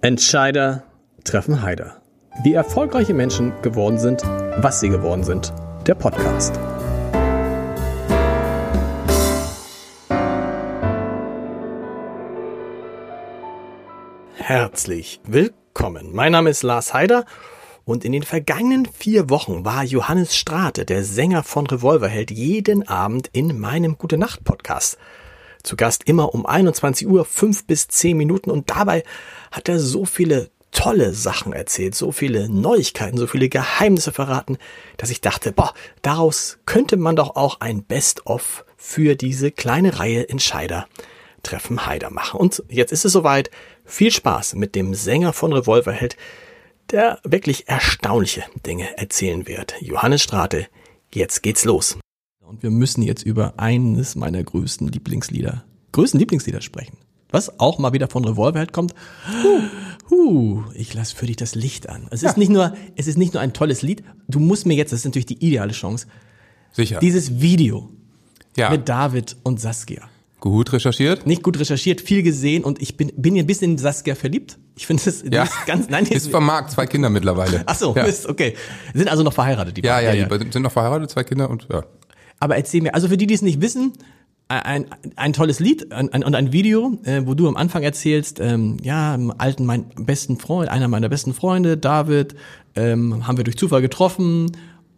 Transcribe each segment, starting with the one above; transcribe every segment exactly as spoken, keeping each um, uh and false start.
Entscheider treffen Heider. Wie erfolgreiche Menschen geworden sind, was sie geworden sind. Der Podcast. Herzlich willkommen. Mein Name ist Lars Heider und in den vergangenen vier Wochen war Johannes Strate, der Sänger von Revolverheld, jeden Abend in meinem Gute-Nacht-Podcast zu Gast, immer um einundzwanzig Uhr, fünf bis zehn Minuten, und dabei hat er so viele tolle Sachen erzählt, so viele Neuigkeiten, so viele Geheimnisse verraten, dass ich dachte, boah, daraus könnte man doch auch ein Best-of für diese kleine Reihe Entscheider treffen Heider machen. Und jetzt ist es soweit. Viel Spaß mit dem Sänger von Revolverheld, der wirklich erstaunliche Dinge erzählen wird. Johannes Strate, jetzt geht's los. Und wir müssen jetzt über eines meiner größten Lieblingslieder, größten Lieblingslieder sprechen. Was auch mal wieder von Revolverheld kommt. Huh, huh, ich lasse für dich das Licht an. Es ist ja. nicht nur, es ist nicht nur ein tolles Lied. Du musst mir jetzt, das ist natürlich die ideale Chance. Sicher. Dieses Video ja. mit David und Saskia. Gut recherchiert? Nicht gut recherchiert, viel gesehen, und ich bin bin ein bisschen in Saskia verliebt. Ich finde das, das ja. ist ganz, nein, ist vom Markt, zwei Kinder mittlerweile. Ach so, ja. ist okay. Sind also noch verheiratet, die ja, beiden. Ja, ja, die sind noch verheiratet, zwei Kinder und ja. Aber erzähl mir, also für die, die es nicht wissen, ein, ein tolles Lied ein, ein, und ein Video, äh, wo du am Anfang erzählst, ähm, ja, im alten, meinen besten Freund, einer meiner besten Freunde, David, ähm, haben wir durch Zufall getroffen,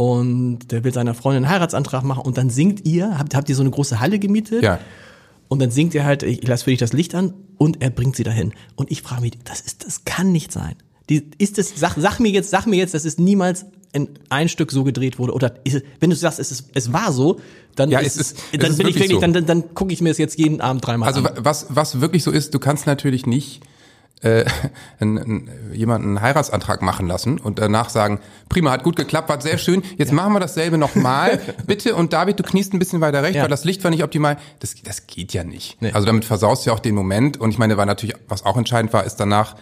und der will seiner Freundin einen Heiratsantrag machen, und dann singt ihr, habt, habt ihr so eine große Halle gemietet? Ja. Und dann singt er halt, ich lasse für dich das Licht an, und er bringt sie dahin. Und ich frage mich, das ist, das kann nicht sein. Die, ist das, sag, sag mir jetzt, sag mir jetzt, dass es niemals in ein Stück so gedreht wurde, oder ist, wenn du sagst, es ist, es war so, dann ja, ist es ist, es, dann ist bin ich wirklich, so. dann, dann, dann gucke ich mir das jetzt jeden Abend dreimal also, an. Also was, was wirklich so ist, du kannst natürlich nicht äh, einen, einen, jemanden einen Heiratsantrag machen lassen und danach sagen, prima, hat gut geklappt, war sehr schön, jetzt ja. machen wir dasselbe nochmal, bitte, und David, du kniest ein bisschen weiter rechts, ja. weil das Licht war nicht optimal. Das, das geht ja nicht. Nee. Also damit versaust du ja auch den Moment, und ich meine, war natürlich, was auch entscheidend war, ist danach,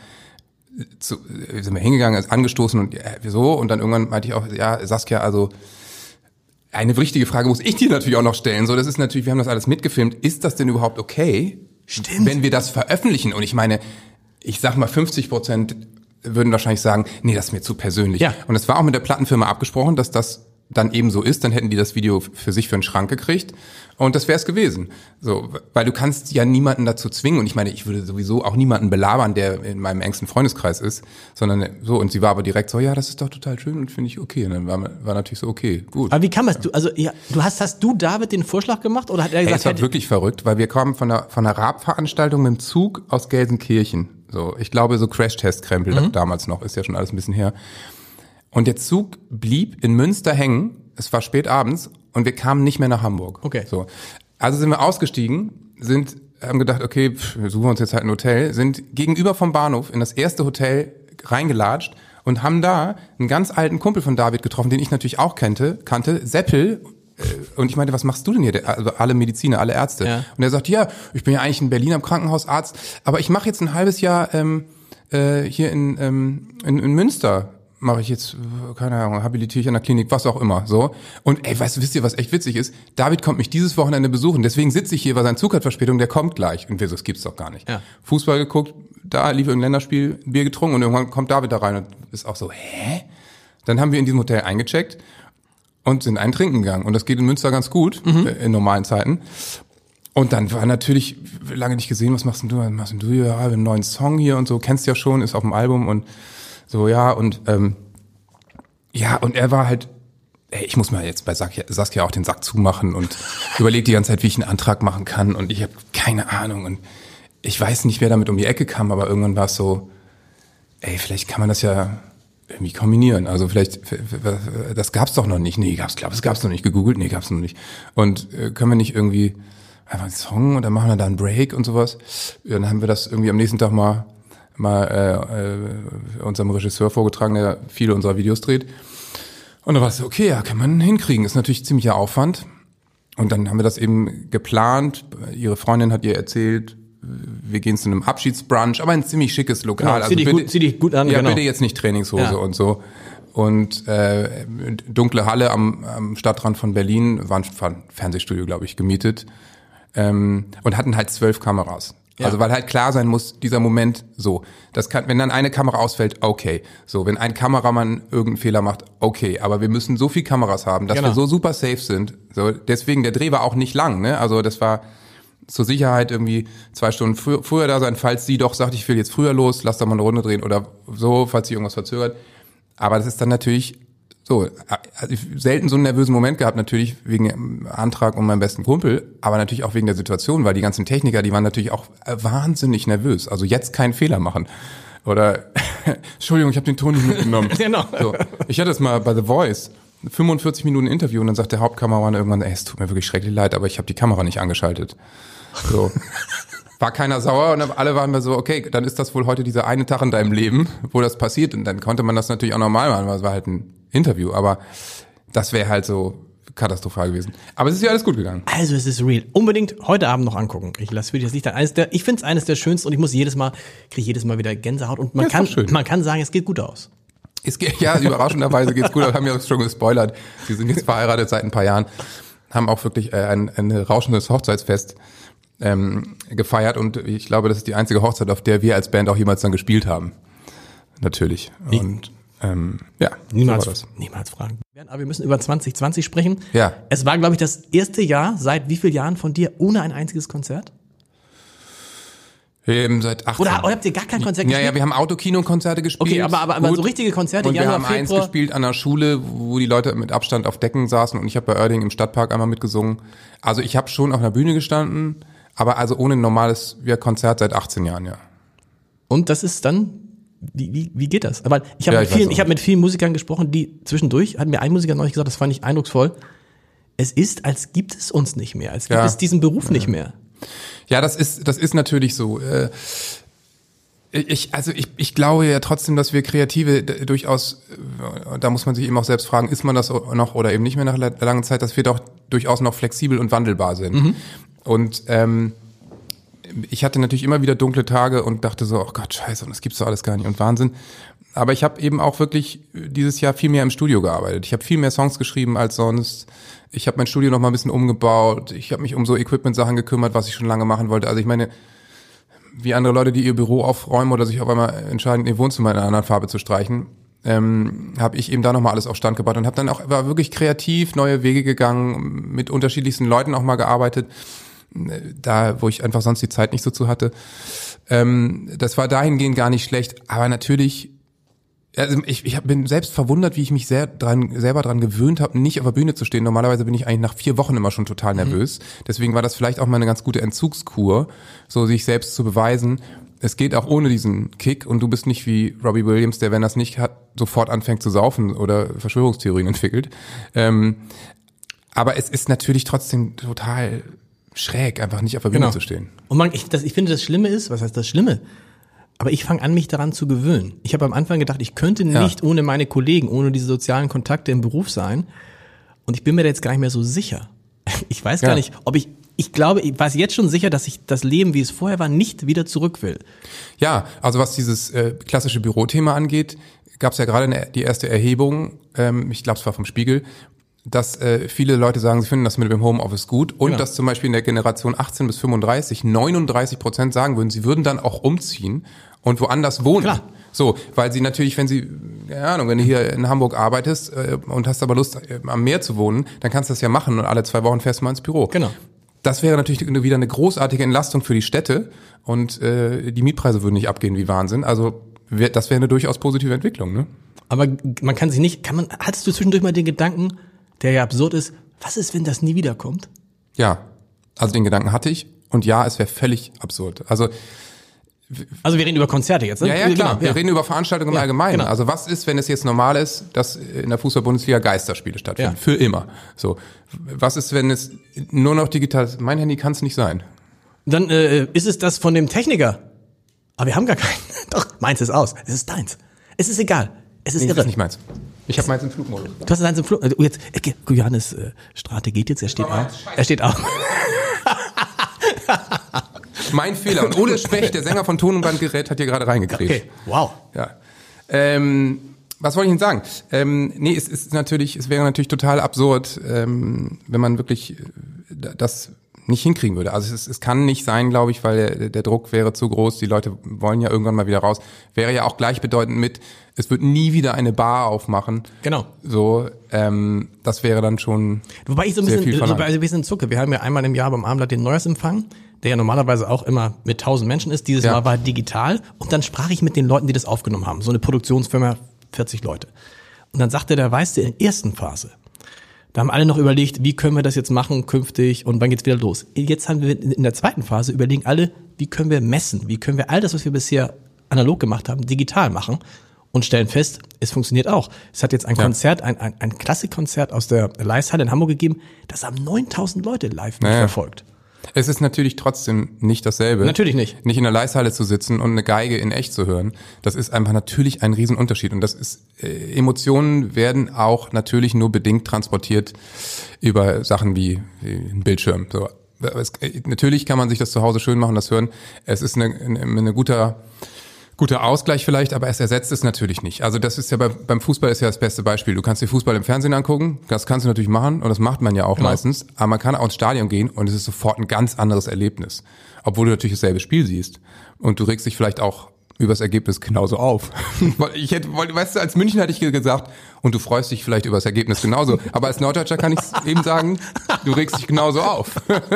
zu, sind wir hingegangen, ist angestoßen und äh, so, und dann irgendwann meinte ich auch, ja, Saskia, also eine wichtige Frage muss ich dir natürlich auch noch stellen. So, das ist natürlich, wir haben das alles mitgefilmt. Ist das denn überhaupt okay, Stimmt. wenn wir das veröffentlichen? Und ich meine, ich sag mal, fünfzig Prozent würden wahrscheinlich sagen, nee, das ist mir zu persönlich. Ja. Und es war auch mit der Plattenfirma abgesprochen, dass das dann eben so ist, dann hätten die das Video für sich für den Schrank gekriegt, und das wäre es gewesen. So, weil du kannst ja niemanden dazu zwingen, und ich meine, ich würde sowieso auch niemanden belabern, der in meinem engsten Freundeskreis ist, sondern so, und sie war aber direkt so, ja, das ist doch total schön und finde ich okay, und dann war, war natürlich so, okay, gut. Aber wie kann man es, du, also, ja, du hast, hast du David den Vorschlag gemacht, oder hat er gesagt? Hey, es war wirklich verrückt, weil wir kamen von einer, von einer Raab-Veranstaltung mit dem Zug aus Gelsenkirchen, so, ich glaube, so Crash-Test-Krempel mhm. damals noch, ist ja schon alles ein bisschen her. Und der Zug blieb in Münster hängen, es war spät abends, und wir kamen nicht mehr nach Hamburg. Okay. So. Also sind wir ausgestiegen, sind, haben gedacht, okay, pff, wir suchen uns jetzt halt ein Hotel, sind gegenüber vom Bahnhof in das erste Hotel reingelatscht und haben da einen ganz alten Kumpel von David getroffen, den ich natürlich auch kannte, kannte, Seppel. Und ich meinte, was machst du denn hier? Also alle Mediziner, alle Ärzte. Ja. Und er sagt, ja, ich bin ja eigentlich in Berlin am Krankenhausarzt, aber ich mache jetzt ein halbes Jahr ähm, äh, hier in, ähm, in, in Münster. Mache ich jetzt, keine Ahnung, habilitiere ich an der Klinik, was auch immer, so. Und ey, weißt du, wisst ihr, was echt witzig ist? David kommt mich dieses Wochenende besuchen, deswegen sitze ich hier, weil sein Zug hat Verspätung, der kommt gleich. Und wir so, das gibt's doch gar nicht. Ja. Fußball geguckt, da lief ein Länderspiel, Bier getrunken, und irgendwann kommt David da rein und ist auch so, hä? Dann haben wir in diesem Hotel eingecheckt und sind einen trinken gegangen. Und das geht in Münster ganz gut, mhm. in normalen Zeiten. Und dann war natürlich, lange nicht gesehen, was machst denn du? Was machst denn du hier? Ja, wir haben einen neuen Song hier und so, kennst du ja schon, ist auf dem Album, und so, ja, und ähm, ja, und er war halt, ey, ich muss mal jetzt bei Saskia, Saskia auch den Sack zumachen und überlege die ganze Zeit, wie ich einen Antrag machen kann, und ich habe keine Ahnung, und ich weiß nicht, wer damit um die Ecke kam, aber irgendwann war es so, ey, vielleicht kann man das ja irgendwie kombinieren, also vielleicht, das gab's doch noch nicht, nee, gab's, glaube es gab's noch nicht, gegoogelt, nee, gab's noch nicht, und äh, können wir nicht irgendwie einfach einen Song und dann machen wir da einen Break und sowas, dann haben wir das irgendwie am nächsten Tag mal mal äh, äh, unserem Regisseur vorgetragen, der viele unserer Videos dreht. Und dann war es so, okay, ja, kann man hinkriegen. Ist natürlich ziemlicher Aufwand. Und dann haben wir das eben geplant. Ihre Freundin hat ihr erzählt, wir gehen zu einem Abschiedsbrunch, aber ein ziemlich schickes Lokal. Genau, zieh, also dich bitte, gut, zieh dich gut an. Ja, genau. bitte jetzt nicht Trainingshose ja. und so. Und äh, dunkle Halle am, am Stadtrand von Berlin, war ein Fernsehstudio, glaube ich, gemietet. Ähm, und hatten halt zwölf Kameras. Ja. Also weil halt klar sein muss, dieser Moment so. Das kann, wenn dann eine Kamera ausfällt, okay. So, wenn ein Kameramann irgendeinen Fehler macht, okay. Aber wir müssen so viel Kameras haben, dass Genau. wir so super safe sind. So, deswegen, der Dreh war auch nicht lang, ne? Also das war zur Sicherheit irgendwie zwei Stunden frü- früher da sein, falls sie doch sagt, ich will jetzt früher los, lass da mal eine Runde drehen oder so, falls sie irgendwas verzögert. Aber das ist dann natürlich so, also ich selten so einen nervösen Moment gehabt, natürlich wegen dem Antrag und meinem besten Kumpel, aber natürlich auch wegen der Situation, weil die ganzen Techniker, die waren natürlich auch wahnsinnig nervös. Also jetzt keinen Fehler machen. Oder, Entschuldigung, ich habe den Ton nicht mitgenommen. Genau. So, ich hatte es mal bei The Voice, fünfundvierzig Minuten Interview und dann sagt der Hauptkameramann irgendwann, ey, es tut mir wirklich schrecklich leid, aber ich habe die Kamera nicht angeschaltet. So. War keiner sauer und alle waren mir so, okay, dann ist das wohl heute dieser eine Tag in deinem Leben, wo das passiert. Und dann konnte man das natürlich auch normal machen, weil es war halt ein Interview. Aber das wäre halt so katastrophal gewesen. Aber es ist ja alles gut gegangen. Also es ist real. Unbedingt heute Abend noch angucken. Ich lasse für dich das Licht an. Eines der, ich finde es eines der schönsten und ich muss jedes Mal, kriege jedes Mal wieder Gänsehaut. Und man Ja, ist kann, doch schön. man kann sagen, es geht gut aus. Es geht, ja, überraschenderweise geht's gut. Das haben wir auch schon gespoilert. Die sind jetzt verheiratet seit ein paar Jahren. Haben auch wirklich äh, ein, ein rauschendes Hochzeitsfest ähm, gefeiert. Und ich glaube, das ist die einzige Hochzeit, auf der wir als Band auch jemals dann gespielt haben. Natürlich. Und ähm, ja, Niemals, so war das. niemals fragen. Aber wir müssen über zwanzig zwanzig sprechen. Ja. Es war, glaube ich, das erste Jahr seit wie vielen Jahren von dir ohne ein einziges Konzert? Ähm, seit achtzehn. Oder, oder habt ihr gar kein Konzert Ja, gespielt? ja, wir haben Autokino-Konzerte gespielt. Okay, aber, aber, aber Gut. so richtige Konzerte, Und wir Januar, haben eins Februar. gespielt an der Schule, wo die Leute mit Abstand auf Decken saßen und ich habe bei Oerding im Stadtpark einmal mitgesungen. Also ich habe schon auf einer Bühne gestanden, aber also ohne ein normales ja, Konzert seit achtzehn Jahren, ja. Und das ist dann, wie, wie, wie geht das? Aber ich habe Ja, mit ich weiß vielen, auch ich habe mit vielen Musikern gesprochen, die zwischendurch, hat mir ein Musiker neulich gesagt, das fand ich eindrucksvoll. Es ist, als gibt es uns nicht mehr, als gibt Ja. es diesen Beruf nicht mehr. Ja, das ist das ist natürlich so. Äh, Ich, also ich, ich glaube ja trotzdem, dass wir Kreative d- durchaus, äh, da muss man sich eben auch selbst fragen, ist man das noch oder eben nicht mehr nach la- langer Zeit, dass wir doch durchaus noch flexibel und wandelbar sind. Mhm. Und ähm, ich hatte natürlich immer wieder dunkle Tage und dachte so, oh Gott, scheiße, und das gibt's doch alles gar nicht und Wahnsinn. Aber ich habe eben auch wirklich dieses Jahr viel mehr im Studio gearbeitet. Ich habe viel mehr Songs geschrieben als sonst. Ich habe mein Studio noch mal ein bisschen umgebaut. Ich habe mich um so Equipment-Sachen gekümmert, was ich schon lange machen wollte. Also ich meine, wie andere Leute, die ihr Büro aufräumen oder sich auf einmal entscheiden, ihr Wohnzimmer in einer anderen Farbe zu streichen, ähm, habe ich eben da nochmal alles auf Stand gebaut und habe dann auch war wirklich kreativ neue Wege gegangen, mit unterschiedlichsten Leuten auch mal gearbeitet, da wo ich einfach sonst die Zeit nicht so zu hatte. Ähm, das war dahingehend gar nicht schlecht, aber natürlich, also ich, ich bin selbst verwundert, wie ich mich sehr dran, selber dran gewöhnt habe, nicht auf der Bühne zu stehen. Normalerweise bin ich eigentlich nach vier Wochen immer schon total nervös. Mhm. Deswegen war das vielleicht auch mal eine ganz gute Entzugskur, so sich selbst zu beweisen. Es geht auch ohne diesen Kick und du bist nicht wie Robbie Williams, der, wenn das nicht hat, sofort anfängt zu saufen oder Verschwörungstheorien entwickelt. Ähm, aber es ist natürlich trotzdem total schräg, einfach nicht auf der Bühne Genau. zu stehen. Und man, ich, das, ich finde, das Schlimme ist, was heißt das Schlimme? Aber ich fange an, mich daran zu gewöhnen. Ich habe am Anfang gedacht, ich könnte nicht Ja. ohne meine Kollegen, ohne diese sozialen Kontakte im Beruf sein. Und ich bin mir da jetzt gar nicht mehr so sicher. Ich weiß gar Ja. nicht, ob ich, ich glaube, ich weiß jetzt schon sicher, dass ich das Leben, wie es vorher war, nicht wieder zurück will. Ja, also was dieses äh, klassische Bürothema angeht, gab es ja gerade eine, die erste Erhebung, ähm, ich glaube es war vom Spiegel, dass äh, viele Leute sagen, sie finden das mit dem Homeoffice gut und Genau. dass zum Beispiel in der Generation achtzehn bis fünfunddreißig neununddreißig Prozent sagen würden, sie würden dann auch umziehen und woanders wohnen. Klar. So, weil sie natürlich, wenn sie, keine Ahnung, wenn du hier in Hamburg arbeitest äh, und hast aber Lust, äh, am Meer zu wohnen, dann kannst du das ja machen und alle zwei Wochen fährst du mal ins Büro. Genau. Das wäre natürlich wieder eine großartige Entlastung für die Städte und äh, die Mietpreise würden nicht abgehen wie Wahnsinn. Also wär, das wäre eine durchaus positive Entwicklung, ne? Aber man kann sich nicht, kann man, hattest du zwischendurch mal den Gedanken, der ja absurd ist, was ist, wenn das nie wiederkommt? Ja, also den Gedanken hatte ich und ja, es wäre völlig absurd. Also Also wir reden über Konzerte jetzt, ne? ja, ja, klar, Genau, wir ja. reden über Veranstaltungen im Ja, Allgemeinen. genau. Also was ist, wenn es jetzt normal ist, dass in der Fußball-Bundesliga Geisterspiele stattfinden? Ja. Für immer. So, was ist, wenn es nur noch digital ist? Mein Handy kann es nicht sein. Dann äh, ist es das von dem Techniker. Aber wir haben gar keinen. Doch, meins ist aus. Es ist deins. Es ist egal. Es ist Nee, das irre. ist nicht meins. Ich habe meins im Flugmodus. Du hast deins im Flug. Oh, jetzt, okay, Johannes äh, Strate geht jetzt. Er steht Mama, auf. scheiße. Er steht auf. Mein Fehler. Und Ole Specht, der Sänger von Ton- und Bandgerät, hat hier gerade reingekriegt. Okay, wow. Ja. Ähm, was wollte ich Ihnen sagen? Ähm, nee, es ist natürlich, es wäre natürlich total absurd, ähm, wenn man wirklich äh, das nicht hinkriegen würde. Also es, es kann nicht sein, glaube ich, weil der, der Druck wäre zu groß. Die Leute wollen ja irgendwann mal wieder raus. Wäre ja auch gleichbedeutend mit, es wird nie wieder eine Bar aufmachen. Genau. So, ähm, das wäre dann schon Wobei ich so ein sehr bisschen, viel wobei verlangt. ich ein bisschen zucke. Wir haben ja einmal im Jahr beim Abendblatt den Neujahrsempfang, der ja normalerweise auch immer mit tausend Menschen ist. Dieses Ja. Mal war digital. Und dann sprach ich mit den Leuten, die das aufgenommen haben. So eine Produktionsfirma, vierzig Leute. Und dann sagte der, weißt du, in der ersten Phase, da haben alle noch überlegt, wie können wir das jetzt machen künftig und wann geht's wieder los. Jetzt haben wir in der zweiten Phase überlegen alle, wie können wir messen, wie können wir all das, was wir bisher analog gemacht haben, digital machen und stellen fest, es funktioniert auch. Es hat jetzt ein Ja. Konzert, ein, ein, ein Klassikkonzert aus der Leishalle in Hamburg gegeben, das haben neuntausend Leute live Naja. verfolgt. Es ist natürlich trotzdem nicht dasselbe. Natürlich nicht. Nicht in der Leishalle zu sitzen und eine Geige in echt zu hören. Das ist einfach natürlich ein Riesenunterschied. Und das ist, äh, Emotionen werden auch natürlich nur bedingt transportiert über Sachen wie, wie ein Bildschirm. So. Es, äh, natürlich kann man sich das zu Hause schön machen, das hören. Es ist eine, eine, eine guter, guter Ausgleich vielleicht, aber es ersetzt es natürlich nicht. Also das ist ja bei, beim Fußball ist ja das beste Beispiel. Du kannst dir Fußball im Fernsehen angucken, das kannst du natürlich machen und das macht man ja auch Genau. meistens, aber man kann auch ins Stadion gehen und es ist sofort ein ganz anderes Erlebnis. Obwohl du natürlich dasselbe Spiel siehst und du regst dich vielleicht auch über das Ergebnis genauso auf. Ich hätte, weißt du, als München hätte ich gesagt, und du freust dich vielleicht über das Ergebnis genauso, aber als Norddeutscher kann ich eben sagen, du regst dich genauso auf.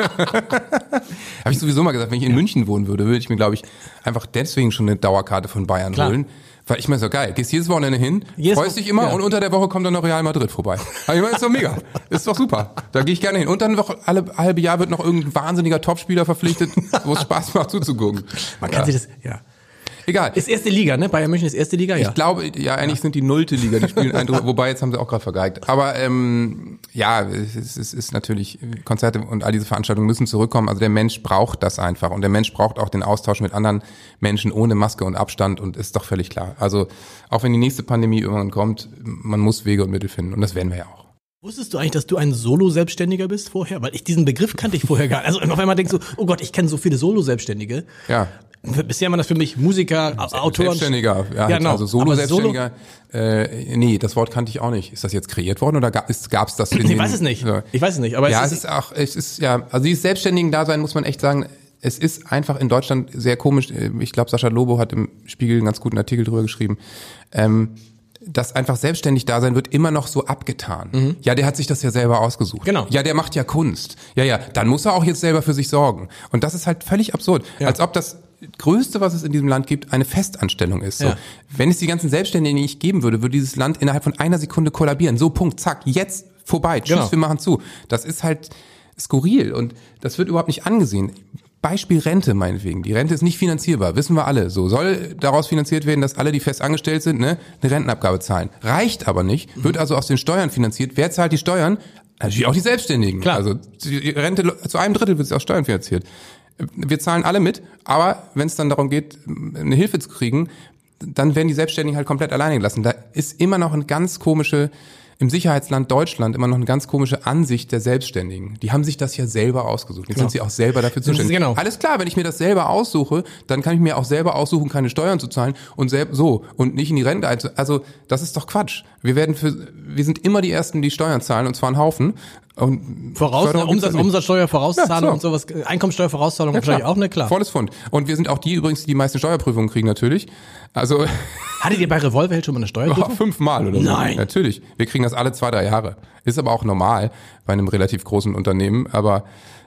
Habe ich sowieso mal gesagt, wenn ich in ja. München wohnen würde, würde ich mir, glaube ich, einfach deswegen schon eine Dauerkarte von Bayern Klar. holen. Weil ich meine, so geil, gehst jedes Wochenende hin, Jedes freust dich immer ja. und unter der Woche kommt dann noch Real Madrid vorbei. Also ich meine, ist doch mega, ist doch super. Da gehe ich gerne hin. Und dann noch alle halbe Jahr wird noch irgendein wahnsinniger Topspieler verpflichtet, wo es Spaß macht zuzugucken. Man kann ja. sich das, ja. Egal. Ist erste Liga, ne? Bayern München ist erste Liga, ja. Ich glaube, ja, eigentlich sind die nullte Liga, die spielen ein, wobei jetzt haben sie auch gerade vergeigt. Aber ähm, ja, es, es ist natürlich, Konzerte und all diese Veranstaltungen müssen zurückkommen. Also der Mensch braucht das einfach und der Mensch braucht auch den Austausch mit anderen Menschen ohne Maske und Abstand und ist doch völlig klar. Also auch wenn die nächste Pandemie irgendwann kommt, man muss Wege und Mittel finden und das werden wir ja auch. Wusstest du eigentlich, dass du ein Solo-Selbstständiger bist vorher? Weil ich diesen Begriff kannte ich vorher gar nicht. Also auf einmal denkst du, oh Gott, ich kenne so viele Solo-Selbstständige. Ja. Bisher waren das für mich Musiker, Autoren. Selbstständiger, ja, ja genau. also Solo-Selbstständiger. Solo? Äh, nee, das Wort kannte ich auch nicht. Ist das jetzt kreiert worden oder gab es gab's das in Ich den, weiß es nicht. So. Ich weiß es nicht. Aber ja, es es ist, es ist auch, es ist ja, also dieses selbstständigen Dasein muss man echt sagen. Es ist einfach in Deutschland sehr komisch. Ich glaube, Sascha Lobo hat im Spiegel einen ganz guten Artikel drüber geschrieben. Ähm, dass einfach selbstständig da sein wird immer noch so abgetan. Mhm. Ja, der hat sich das ja selber ausgesucht. Genau. Ja, der macht ja Kunst. Ja, ja, dann muss er auch jetzt selber für sich sorgen. Und das ist halt völlig absurd. Ja. Als ob das Größte, was es in diesem Land gibt, eine Festanstellung ist. So. Ja. Wenn es die ganzen Selbstständigen nicht geben würde, würde dieses Land innerhalb von einer Sekunde kollabieren. So, Punkt, zack, jetzt vorbei. Tschüss, genau. Wir machen zu. Das ist halt skurril und das wird überhaupt nicht angesehen. Beispiel Rente meinetwegen. Die Rente ist nicht finanzierbar, wissen wir alle. So soll daraus finanziert werden, dass alle, die fest angestellt sind, ne, eine Rentenabgabe zahlen. Reicht aber nicht, wird also aus den Steuern finanziert. Wer zahlt die Steuern? Natürlich auch die Selbstständigen. Klar. Also die Rente zu einem Drittel wird sie aus Steuern finanziert. Wir zahlen alle mit, aber wenn es dann darum geht, eine Hilfe zu kriegen, dann werden die Selbstständigen halt komplett alleine gelassen. Da ist immer noch eine ganz komische, im Sicherheitsland Deutschland immer noch eine ganz komische Ansicht der Selbstständigen. Die haben sich das ja selber ausgesucht. Jetzt genau. sind sie auch selber dafür zuständig. Genau. Alles klar, wenn ich mir das selber aussuche, dann kann ich mir auch selber aussuchen, keine Steuern zu zahlen und selb- so und nicht in die Rente einzu. Also das ist doch Quatsch. Wir werden für, wir sind immer die Ersten, die Steuern zahlen und zwar einen Haufen. Und Voraus, ne, Umsatz, Umsatzsteuer, Vorauszahlung ja, so. und sowas, Einkommensteuer, Vorauszahlung, ja, wahrscheinlich auch, ne, klar. Volles Fund. Und wir sind auch die übrigens, die die meisten Steuerprüfungen kriegen, natürlich. Also. Hattet ihr bei Revolverheld schon mal eine Steuerprüfung? Oh, fünfmal oder so. Nein. Natürlich. Wir kriegen das alle zwei, drei Jahre. Ist aber auch normal bei einem relativ großen Unternehmen, aber,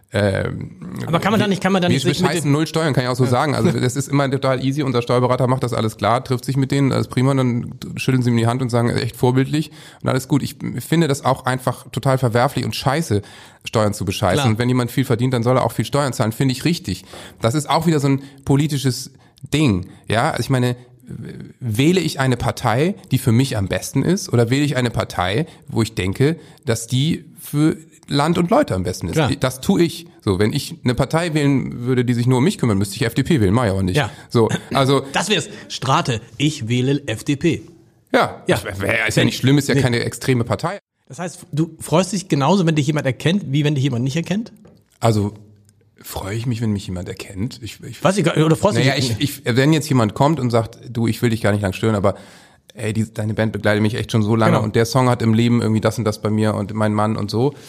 ähm, aber kann man da nicht, kann man da nicht wir scheißen null Steuern, kann ich auch so ja. sagen. Also das ist immer total easy. Unser Steuerberater macht das alles klar, trifft sich mit denen, alles prima, dann schütteln sie ihm die Hand und sagen, echt vorbildlich und alles gut. Ich finde das auch einfach total verwerflich und scheiße, Steuern zu bescheißen. Klar. Und wenn jemand viel verdient, dann soll er auch viel Steuern zahlen, finde ich richtig. Das ist auch wieder so ein politisches Ding. Ja, also ich meine, wähle ich eine Partei, die für mich am besten ist, oder wähle ich eine Partei, wo ich denke, dass die für Land und Leute am besten ist? Klar. Das tue ich. So, wenn ich eine Partei wählen würde, die sich nur um mich kümmert, müsste ich F D P wählen, mach ich aber nicht. Ja. So, also das wär's. Strate, ich wähle F D P. Ja, ja. Wär, ist ja nicht schlimm, ist ja nee. keine extreme Partei. Das heißt, du freust dich genauso, wenn dich jemand erkennt, wie wenn dich jemand nicht erkennt? Also freue ich mich, wenn mich jemand erkennt. Ich, ich weiß ich, oder freust du naja, dich? Ich, ich, wenn jetzt jemand kommt und sagt, du, ich will dich gar nicht lang stören, aber ey, die, deine Band begleitet mich echt schon so lange genau. und der Song hat im Leben irgendwie das und das bei mir und mein Mann und so,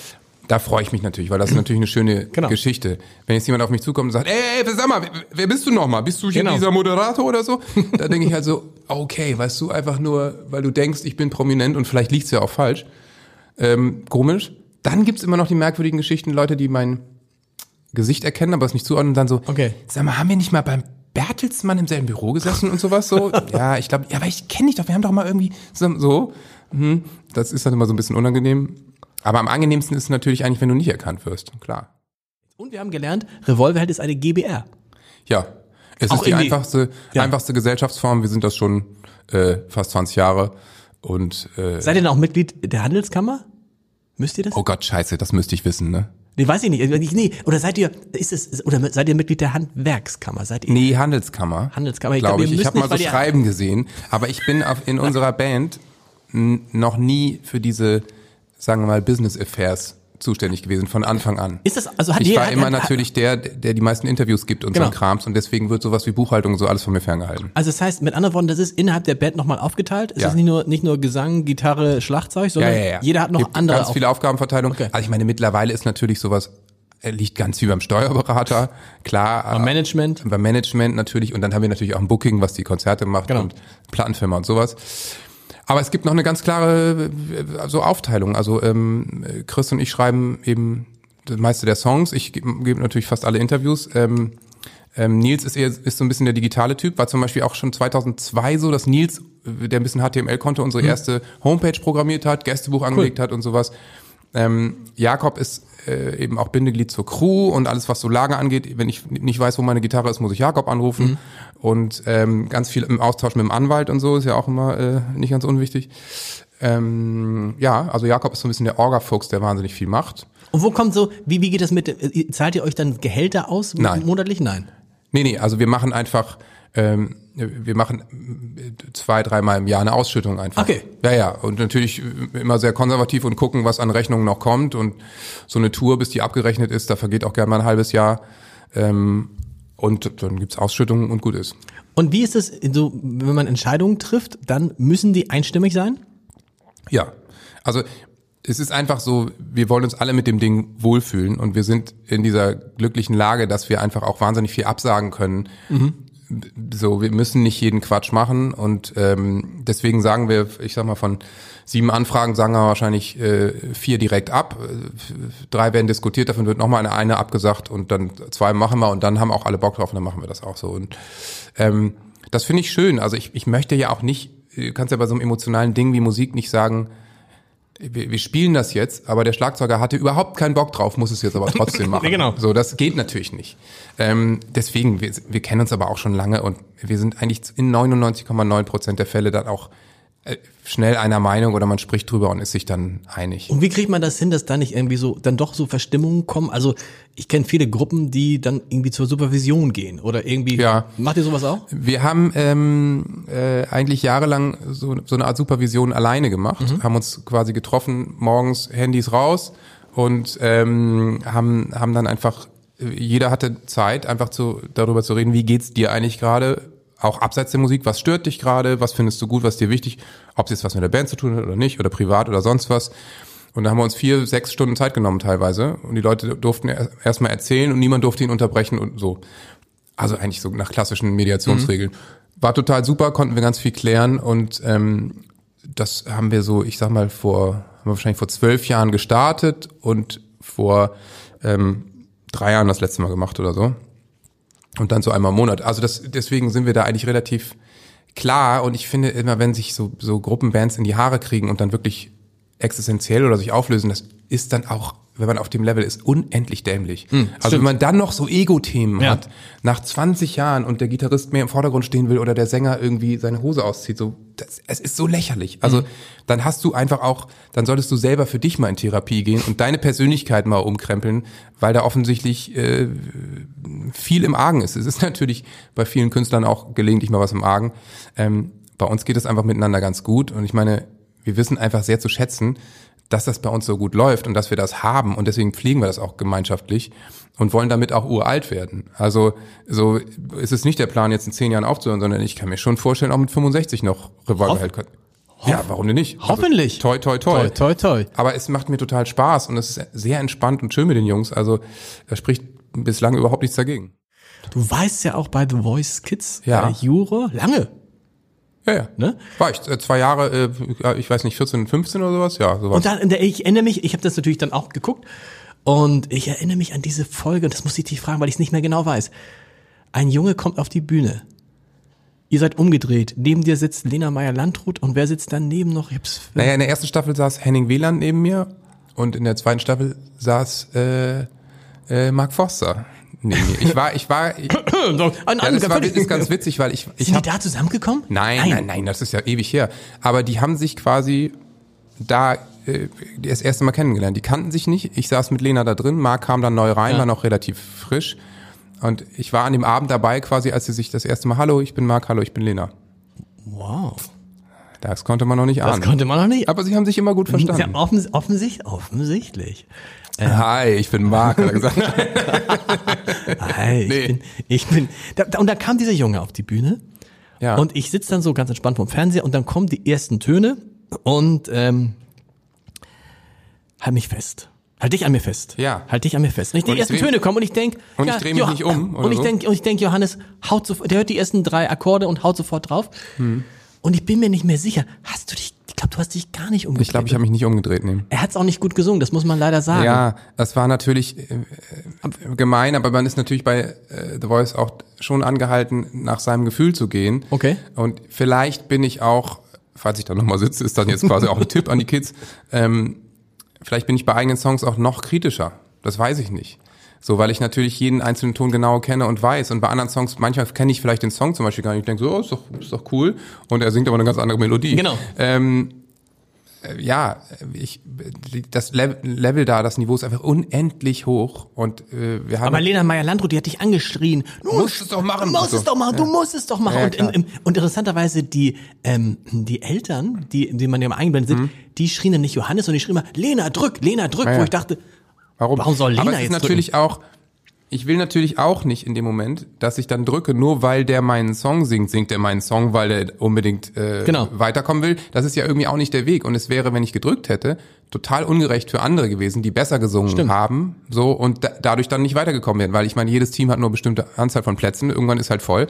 Da freue ich mich natürlich, weil das ist natürlich eine schöne Genau. Geschichte. Wenn jetzt jemand auf mich zukommt und sagt, ey, ey sag mal, wer, wer bist du nochmal? Bist du hier Genau. dieser Moderator oder so? Da denke ich halt so, okay, weißt du, einfach nur, weil du denkst, ich bin prominent und vielleicht liegt's ja auch falsch. Ähm, komisch. Dann gibt's immer noch die merkwürdigen Geschichten, Leute, die mein Gesicht erkennen, aber es nicht zuordnen und dann so, Okay. sag mal, haben wir nicht mal beim Bertelsmann im selben Büro gesessen und sowas so? Ja, ich glaube, ja, aber ich kenne dich doch, wir haben doch mal irgendwie zusammen so. Hm, das ist dann immer so ein bisschen unangenehm. Aber am angenehmsten ist es natürlich eigentlich, wenn du nicht erkannt wirst, klar. Und wir haben gelernt, Revolverheld ist eine GbR. Ja, es Auch ist die irgendwie- einfachste, Ja. einfachste Gesellschaftsform. Wir sind das schon äh, fast zwanzig Jahre. Und äh, Seid ihr denn auch Mitglied der Handelskammer? Müsst ihr das? oh Gott, scheiße, das müsste ich wissen, ne? Nee, weiß ich nicht. Ich- Nee, oder seid ihr, ist es, oder seid ihr Mitglied der Handwerkskammer? Seid ihr? Nee, Handelskammer. Handelskammer. Ich Glaube glaub, ich. ihr Ich müsst habe mal nicht, so weil ihr- Schreiben gesehen. Aber ich bin auf, in unserer Band n- noch nie für diese, sagen wir mal, Business Affairs zuständig gewesen, von Anfang an. Ist das, also hat Ich jeder, war hat, immer hat, natürlich der, der die meisten Interviews gibt und so Genau. ein Krams. Und deswegen wird sowas wie Buchhaltung und so alles von mir ferngehalten. Also das heißt, mit anderen Worten, das ist innerhalb der Band nochmal aufgeteilt. Es Ja. ist nicht nur, nicht nur Gesang, Gitarre, Schlagzeug, sondern jeder hat noch Gibt andere ganz viele Aufgabenverteilung. Okay. Also ich meine, mittlerweile ist natürlich sowas, äh, liegt ganz viel beim Steuerberater, klar. Beim Management. Beim Management natürlich. Und dann haben wir natürlich auch ein Booking, was die Konzerte macht Genau. und Plattenfirma und sowas. Aber es gibt noch eine ganz klare äh, so Aufteilung. Also ähm, Chris und ich schreiben eben das meiste der Songs. Ich gebe geb natürlich fast alle Interviews. Ähm, ähm, Nils ist eher ist so ein bisschen der digitale Typ. War zum Beispiel auch schon zweitausendzwei so, dass Nils, der ein bisschen H T M L konnte, unsere Mhm. erste Homepage programmiert hat, Gästebuch angelegt hat und sowas. Ähm, Jakob ist äh, eben auch Bindeglied zur Crew und alles, was so Lager angeht. Wenn ich nicht weiß, wo meine Gitarre ist, muss ich Jakob anrufen. Mhm. Und ähm, ganz viel im Austausch mit dem Anwalt und so, ist ja auch immer äh, nicht ganz unwichtig. Ähm, ja, also Jakob ist so ein bisschen der Orga-Fuchs, der wahnsinnig viel macht. Und wo kommt so, wie, wie geht das mit, äh, zahlt ihr euch dann Gehälter aus? Nein. Monatlich? Nein. Nee, nee, also wir machen einfach, ähm, wir machen zwei, dreimal im Jahr eine Ausschüttung einfach. Okay. Ja, ja, und natürlich immer sehr konservativ und gucken, was an Rechnungen noch kommt. Und so eine Tour, bis die abgerechnet ist, da vergeht auch gerne mal ein halbes Jahr. Ähm, und dann gibt's Ausschüttungen und gut ist. Und wie ist es, so, wenn man Entscheidungen trifft, dann müssen die einstimmig sein? Ja, also es ist einfach so, wir wollen uns alle mit dem Ding wohlfühlen und wir sind in dieser glücklichen Lage, dass wir einfach auch wahnsinnig viel absagen können. Mhm. So, wir müssen nicht jeden Quatsch machen und ähm, deswegen sagen wir, ich sag mal, von sieben Anfragen sagen wir wahrscheinlich äh, vier direkt ab, drei werden diskutiert, davon wird nochmal eine, eine abgesagt und dann zwei machen wir und dann haben auch alle Bock drauf und dann machen wir das auch so. Und ähm, das finde ich schön. Also ich, ich möchte ja auch nicht, du kannst ja bei so einem emotionalen Ding wie Musik nicht sagen, wir, wir spielen das jetzt, aber der Schlagzeuger hatte überhaupt keinen Bock drauf, muss es jetzt aber trotzdem machen. Genau. So, das geht natürlich nicht. Ähm, deswegen, wir, wir kennen uns aber auch schon lange und wir sind eigentlich in neunundneunzig Komma neun Prozent der Fälle dann auch äh, schnell einer Meinung oder man spricht drüber und ist sich dann einig. Und wie kriegt man das hin, dass da nicht irgendwie so, dann doch so Verstimmungen kommen? Also ich kenne viele Gruppen, die dann irgendwie zur Supervision gehen oder irgendwie, Ja. Macht ihr sowas auch? Wir haben ähm, äh, eigentlich jahrelang so, so eine Art Supervision alleine gemacht, mhm. haben uns quasi getroffen, morgens Handys raus und ähm, haben haben dann einfach, jeder hatte Zeit, einfach zu darüber zu reden, wie geht's dir eigentlich gerade, auch abseits der Musik, was stört dich gerade, was findest du gut, was dir wichtig, ob es jetzt was mit der Band zu tun hat oder nicht oder privat oder sonst was. Und da haben wir uns vier, sechs Stunden Zeit genommen teilweise und die Leute durften erstmal erzählen und niemand durfte ihn unterbrechen und so. Also eigentlich so nach klassischen Mediationsregeln. Mhm. War total super, konnten wir ganz viel klären und ähm, das haben wir so, ich sag mal, vor, haben wir wahrscheinlich vor zwölf Jahren gestartet und vor ähm, drei Jahren das letzte Mal gemacht oder so. Und dann so einmal im Monat. Also das, deswegen sind wir da eigentlich relativ klar und ich finde immer, wenn sich so, so Gruppenbands in die Haare kriegen und dann wirklich existenziell oder sich auflösen, das ist dann auch, wenn man auf dem Level ist, unendlich dämlich. Hm, also wenn man dann noch so Ego-Themen ja. hat, nach zwanzig Jahren und der Gitarrist mehr im Vordergrund stehen will oder der Sänger irgendwie seine Hose auszieht, so, das, es ist so lächerlich. Also hm. dann hast du einfach auch, dann solltest du selber für dich mal in Therapie gehen und deine Persönlichkeit mal umkrempeln, weil da offensichtlich äh, viel im Argen ist. Es ist natürlich bei vielen Künstlern auch gelegentlich mal was im Argen. Ähm, bei uns geht es einfach miteinander ganz gut und ich meine, wir wissen einfach sehr zu schätzen, dass das bei uns so gut läuft und dass wir das haben und deswegen pflegen wir das auch gemeinschaftlich und wollen damit auch uralt werden. Also so ist es nicht der Plan, jetzt in zehn Jahren aufzuhören, sondern ich kann mir schon vorstellen, auch mit fünfundsechzig noch Revolverheld. Ja, warum denn nicht? Hoffentlich. Also, toi, toi, toi. Toi, toi, toi. Aber es macht mir total Spaß und es ist sehr entspannt und schön mit den Jungs. Also da spricht bislang überhaupt nichts dagegen. Du weißt ja auch bei The Voice Kids, Ja. äh, Juror, lange. Ja, ja. Ne? War ich äh, zwei Jahre, äh, ich weiß nicht, vierzehn, fünfzehn oder sowas? Ja, sowas. Und dann, ich erinnere mich, ich habe das natürlich dann auch geguckt und ich erinnere mich an diese Folge, und das muss ich dich fragen, weil ich es nicht mehr genau weiß. Ein Junge kommt auf die Bühne. Ihr seid umgedreht. Neben dir sitzt Lena Meyer-Landrut und wer sitzt daneben noch? Ich hab's Naja, in der ersten Staffel saß Henning Wieland neben mir und in der zweiten Staffel saß äh, äh, Mark Forster neben mir. Ich war, ich war, ich, Ein ja, das war das ist ganz witzig, weil ich, ich Sind hab, die da zusammengekommen? nein, nein, nein, nein, das ist ja ewig her. Aber die haben sich quasi da äh, das erste Mal kennengelernt. Die kannten sich nicht. Ich saß mit Lena da drin. Mark kam dann neu rein, Ja. war noch relativ frisch. Und ich war an dem Abend dabei quasi, als sie sich das erste Mal, hallo, ich bin Mark, hallo, ich bin Lena. Wow. Das konnte man noch nicht ahnen. Das konnte man noch nicht. Aber sie haben sich immer gut verstanden. Ja, offens offensichtlich, offensichtlich. Hi, ich bin Mark, hat er gesagt. Hi, ich Nee. bin, ich bin, da, da, und da kam dieser Junge auf die Bühne. Ja. Und ich sitze dann so ganz entspannt vorm Fernseher und dann kommen die ersten Töne und ähm, halt mich fest. Halt dich an mir fest. Ja. Halt dich an mir fest. Und ich, die Und ich ersten dreh- Töne kommen und ich denk, und ich ja, dreh mich Jo- nicht um, oder Und ich so? denk, und ich denk, Johannes haut sofort, der hört die ersten drei Akkorde und haut sofort drauf. Hm. Und ich bin mir nicht mehr sicher. Hast du dich, ich glaube, du hast dich gar nicht umgedreht. Ich glaube, ich habe mich nicht umgedreht, nee. Er hat's auch nicht gut gesungen, das muss man leider sagen. Ja, das war natürlich äh, äh, gemein, aber man ist natürlich bei äh, The Voice auch schon angehalten, nach seinem Gefühl zu gehen. Okay. Und vielleicht bin ich auch, falls ich da nochmal sitze, ist dann jetzt quasi auch ein Tipp an die Kids, ähm, vielleicht bin ich bei eigenen Songs auch noch kritischer. Das weiß ich nicht. So, weil ich natürlich jeden einzelnen Ton genau kenne und weiß. Und bei anderen Songs, manchmal kenne ich vielleicht den Song zum Beispiel gar nicht. Ich denke so, oh, ist doch, ist doch cool. Und er singt aber eine ganz andere Melodie. Genau. Ähm, äh, ja, ich, das Level, Level da, das Niveau ist einfach unendlich hoch. Und äh, wir haben. Aber Lena Meyer-Landrut, die hat dich angeschrien. Du musst es doch machen. Du musst So. es doch machen, du musst es doch machen. Ja, ja, und, im, klar. im, und interessanterweise, die, ähm, die Eltern, die, die man ja mal eingeblendet sieht, die schrien dann nicht Johannes, sondern die schrien immer, Lena, drück, Lena, drück, Ja, ja. wo ich dachte, Warum? Warum soll Lena Aber es ist jetzt natürlich auch, ich will natürlich auch nicht in dem Moment, dass ich dann drücke, nur weil der meinen Song singt, singt er meinen Song, weil er unbedingt äh, Genau. weiterkommen will. Das ist ja irgendwie auch nicht der Weg. Und es wäre, wenn ich gedrückt hätte, total ungerecht für andere gewesen, die besser gesungen Stimmt. haben, so und da, dadurch dann nicht weitergekommen wären. Weil ich meine, jedes Team hat nur eine bestimmte Anzahl von Plätzen, irgendwann ist halt voll.